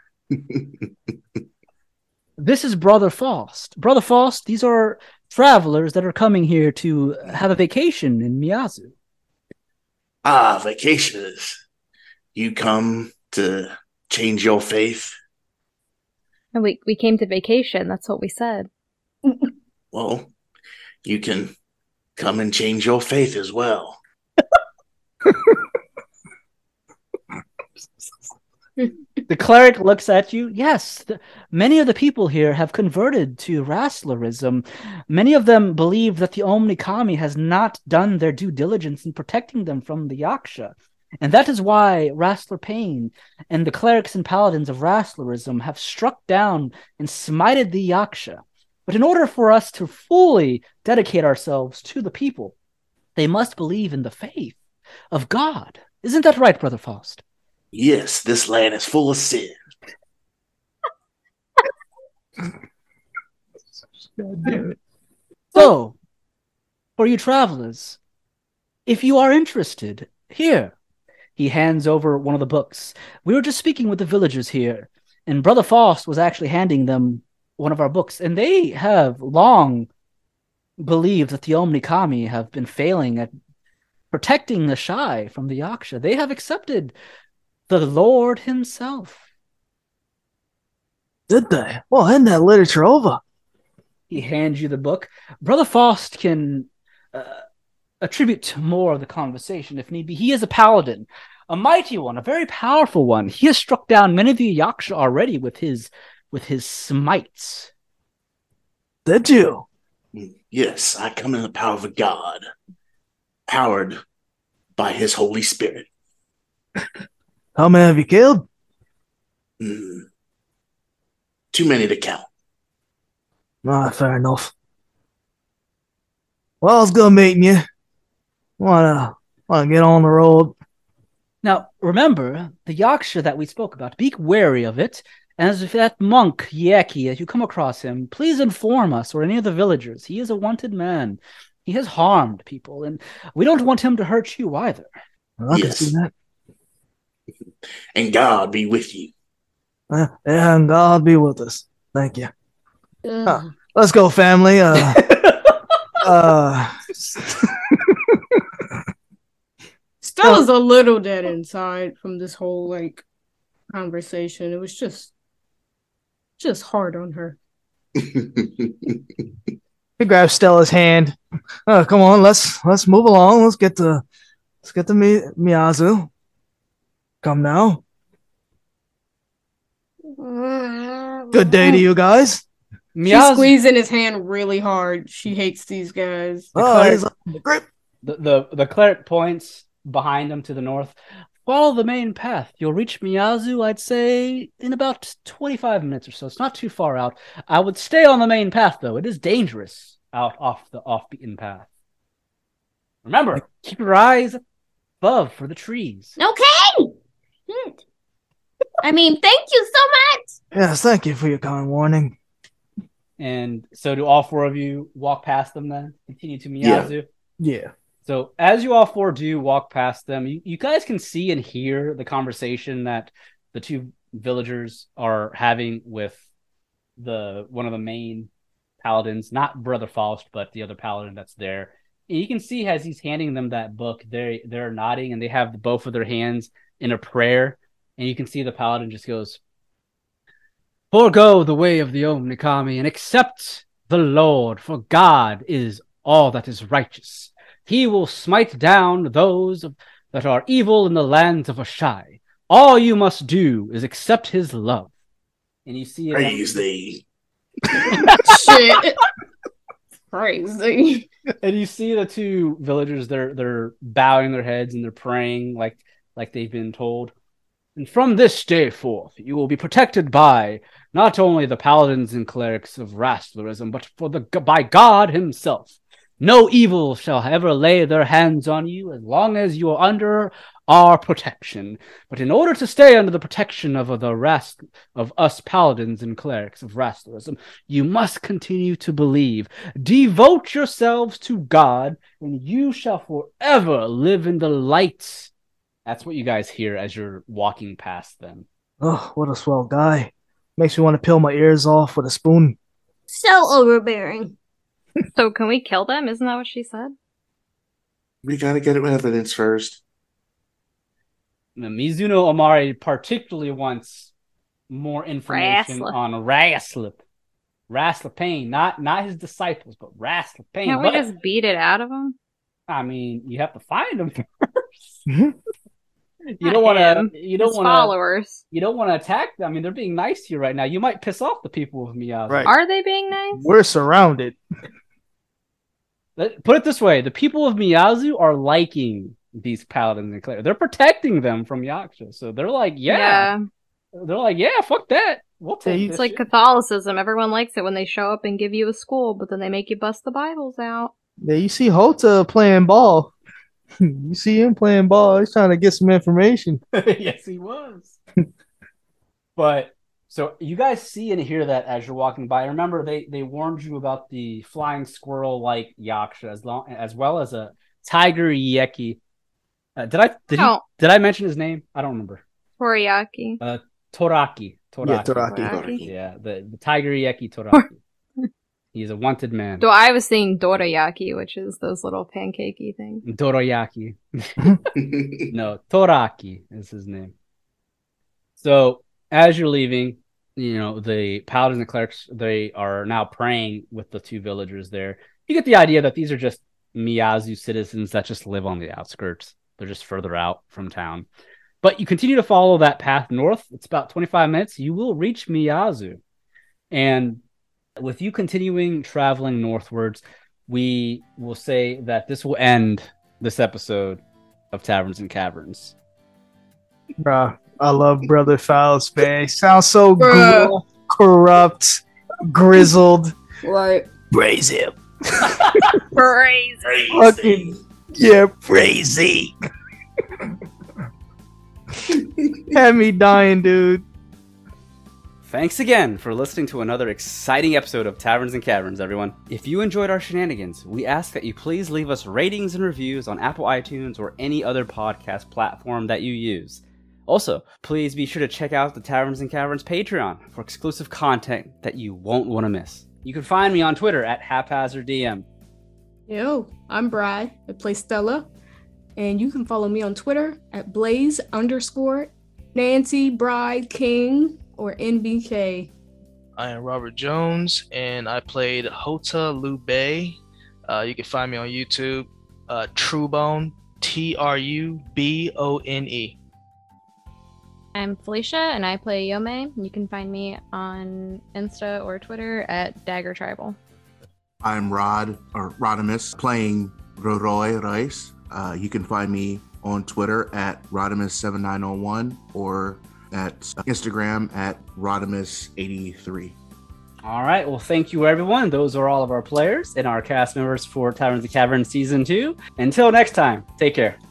This is Brother Faust. Brother Faust, these are travelers that are coming here to have a vacation in Miyazu. Ah, vacationers. You come to change your faith? And we we came to vacation. That's what we said. Well, you can come and change your faith as well. The cleric looks at you. Yes, the, many of the people here have converted to Rastlerism. Many of them believe that the Omni Kami has not done their due diligence in protecting them from the Yaksha. And that is why Rastler Pain and the clerics and paladins of Rastlerism have struck down and smited the Yaksha. But in order for us to fully dedicate ourselves to the people, they must believe in the faith of God. Isn't that right, Brother Faust? Yes, this land is full of sin. God damn it. So, for you travelers, if you are interested, here. He hands over one of the books. We were just speaking with the villagers here, and Brother Faust was actually handing them one of our books, and they have long believed that the Omni Kami have been failing at protecting the Shai from the Yaksha. They have accepted the Lord himself. Did they? Well, hand that literature over. He hands you the book. Brother Faust can uh, attribute more of the conversation if need be. He is a paladin, a mighty one, a very powerful one. He has struck down many of the Yaksha already with his with his smites. Did you? Yes, I come in the power of a god, powered by his Holy Spirit. How many have you killed? Mm. Too many to count. Ah, fair enough. Well, it's good meeting you. Wanna wanna get on the road? Now, remember, the Yaksha that we spoke about, be wary of it. And as if that monk, Yeki, if you come across him, please inform us or any of the villagers. He is a wanted man. He has harmed people, and we don't want him to hurt you either. I can Yes. see that. And God be with you. Uh, yeah, and God be with us. Thank you. Ugh. Huh. Let's go, family. Uh, uh, Stella's a little dead inside from this whole like conversation. It was just just hard on her. he grabs Stella's hand. Uh, come on, let's let's move along. Let's get to let's get to Mi- Miyazu. Come now. Good day to you guys. She's Miyazu, squeezing his hand really hard. She hates these guys. The Oh, cleric- he's on the grip. the, the, the cleric points behind him to the north. Follow the main path. You'll reach Miyazu, I'd say, in about twenty-five minutes or so. It's not too far out. I would stay on the main path, though. It is dangerous out off the off-beaten path. Remember, keep your eyes above for the trees. Okay. Shit. I mean, thank you so much. Yes, thank you for your kind warning. And so do all four of you walk past them then? Continue to Yeah. Miyazu? Yeah. So as you all four do walk past them, you, you guys can see and hear the conversation that the two villagers are having with the one of the main paladins, not Brother Faust, but the other paladin that's there. And you can see as he's handing them that book, they they're nodding and they have both of their hands in a prayer. And you can see the paladin just goes, "Forgo the way of the Omnikami and accept the Lord, for God is all that is righteous. He will smite down those that are evil in the lands of Ashai. All you must do is accept his love." And you see it. Praise thee. Shit. Crazy. And you see the two villagers, they're they're bowing their heads and they're praying like like they've been told. "And from this day forth, you will be protected by not only the paladins and clerics of Rastlerism, but for the by God himself. No evil shall ever lay their hands on you as long as you are under our protection. But in order to stay under the protection of the rest of us paladins and clerics of Rastlerism, you must continue to believe. Devote yourselves to God, and you shall forever live in the light." That's what you guys hear as you're walking past them. Oh, what a swell guy. Makes me want to peel my ears off with a spoon. So overbearing. So can we kill them? Isn't that what she said? We gotta get evidence first. Now, Mizuno Amari particularly wants more information Raslip. on Raslip. Raslipane, not not his disciples, but Raslipane. Can't we But, just beat it out of them? I mean, you have to find him first. Mhm. You Not don't want him, to. You don't His want to. followers. You don't want to attack them. I mean, they're being nice to you right now. You might piss off the people with Miyazu. Right. Are they being nice? We're surrounded. Let- Put it this way: the people of Miyazu are liking these paladins and clerics. They're protecting them from Yaksha, so they're like, yeah. They're like, yeah, fuck that. We'll take Yeah, this It's like shit. Catholicism. Everyone likes it when they show up and give you a school, but then they make you bust the Bibles out. Yeah, you see Hota playing ball. You see him playing ball. He's trying to get some information. Yes, he was. But so you guys see and hear that as you're walking by. Remember, they they warned you about the flying squirrel-like Yaksha, as long as well as a tiger Yeki. Uh, did I did, he, Oh. did I mention his name? I don't remember. Toriyaki. Toraki. Toraki. Yeah, Toraki. Toraki. Yeah, the, the tiger Yeki Toraki. He's a wanted man. So I was thinking dorayaki, which is those little pancakey things. Doroyaki. No, Toraki is his name. So as you're leaving, you know, the paladins and clerics, they are now praying with the two villagers there. You get the idea that these are just Miyazu citizens that just live on the outskirts. They're just further out from town. But you continue to follow that path north. It's about twenty-five minutes. You will reach Miyazu. And with you continuing traveling northwards, we will say that this will end this episode of Taverns and Caverns. Bruh, I love Brother Faust, man. He sounds so Bruh. gr- corrupt, grizzled. Right. Praise him. Crazy. Fucking, yeah, crazy. Had me dying, dude. Thanks again for listening to another exciting episode of Taverns and Caverns, everyone. If you enjoyed our shenanigans, we ask that you please leave us ratings and reviews on Apple iTunes or any other podcast platform that you use. Also, please be sure to check out the Taverns and Caverns Patreon for exclusive content that you won't want to miss. You can find me on Twitter at HaphazardDM. Yo, I'm Brad. I play Stella. And you can follow me on Twitter at Blaze underscore Nancy Bride King or N B K. I am Robert Jones, and I played Hota Lube. Uh, you can find me on YouTube, uh, Trubone, T R U B O N E. I'm Felicia, and I play Yome. You can find me on Insta or Twitter at Dagger Tribal. I'm Rod, or Rodimus, playing Roroy Rice. Uh, you can find me on Twitter at Rodimus seven nine zero one or at Instagram at Rodimus eighty-three. All right. Well, thank you, everyone. Those are all of our players and our cast members for Taverns and Caverns Season two. Until next time, take care.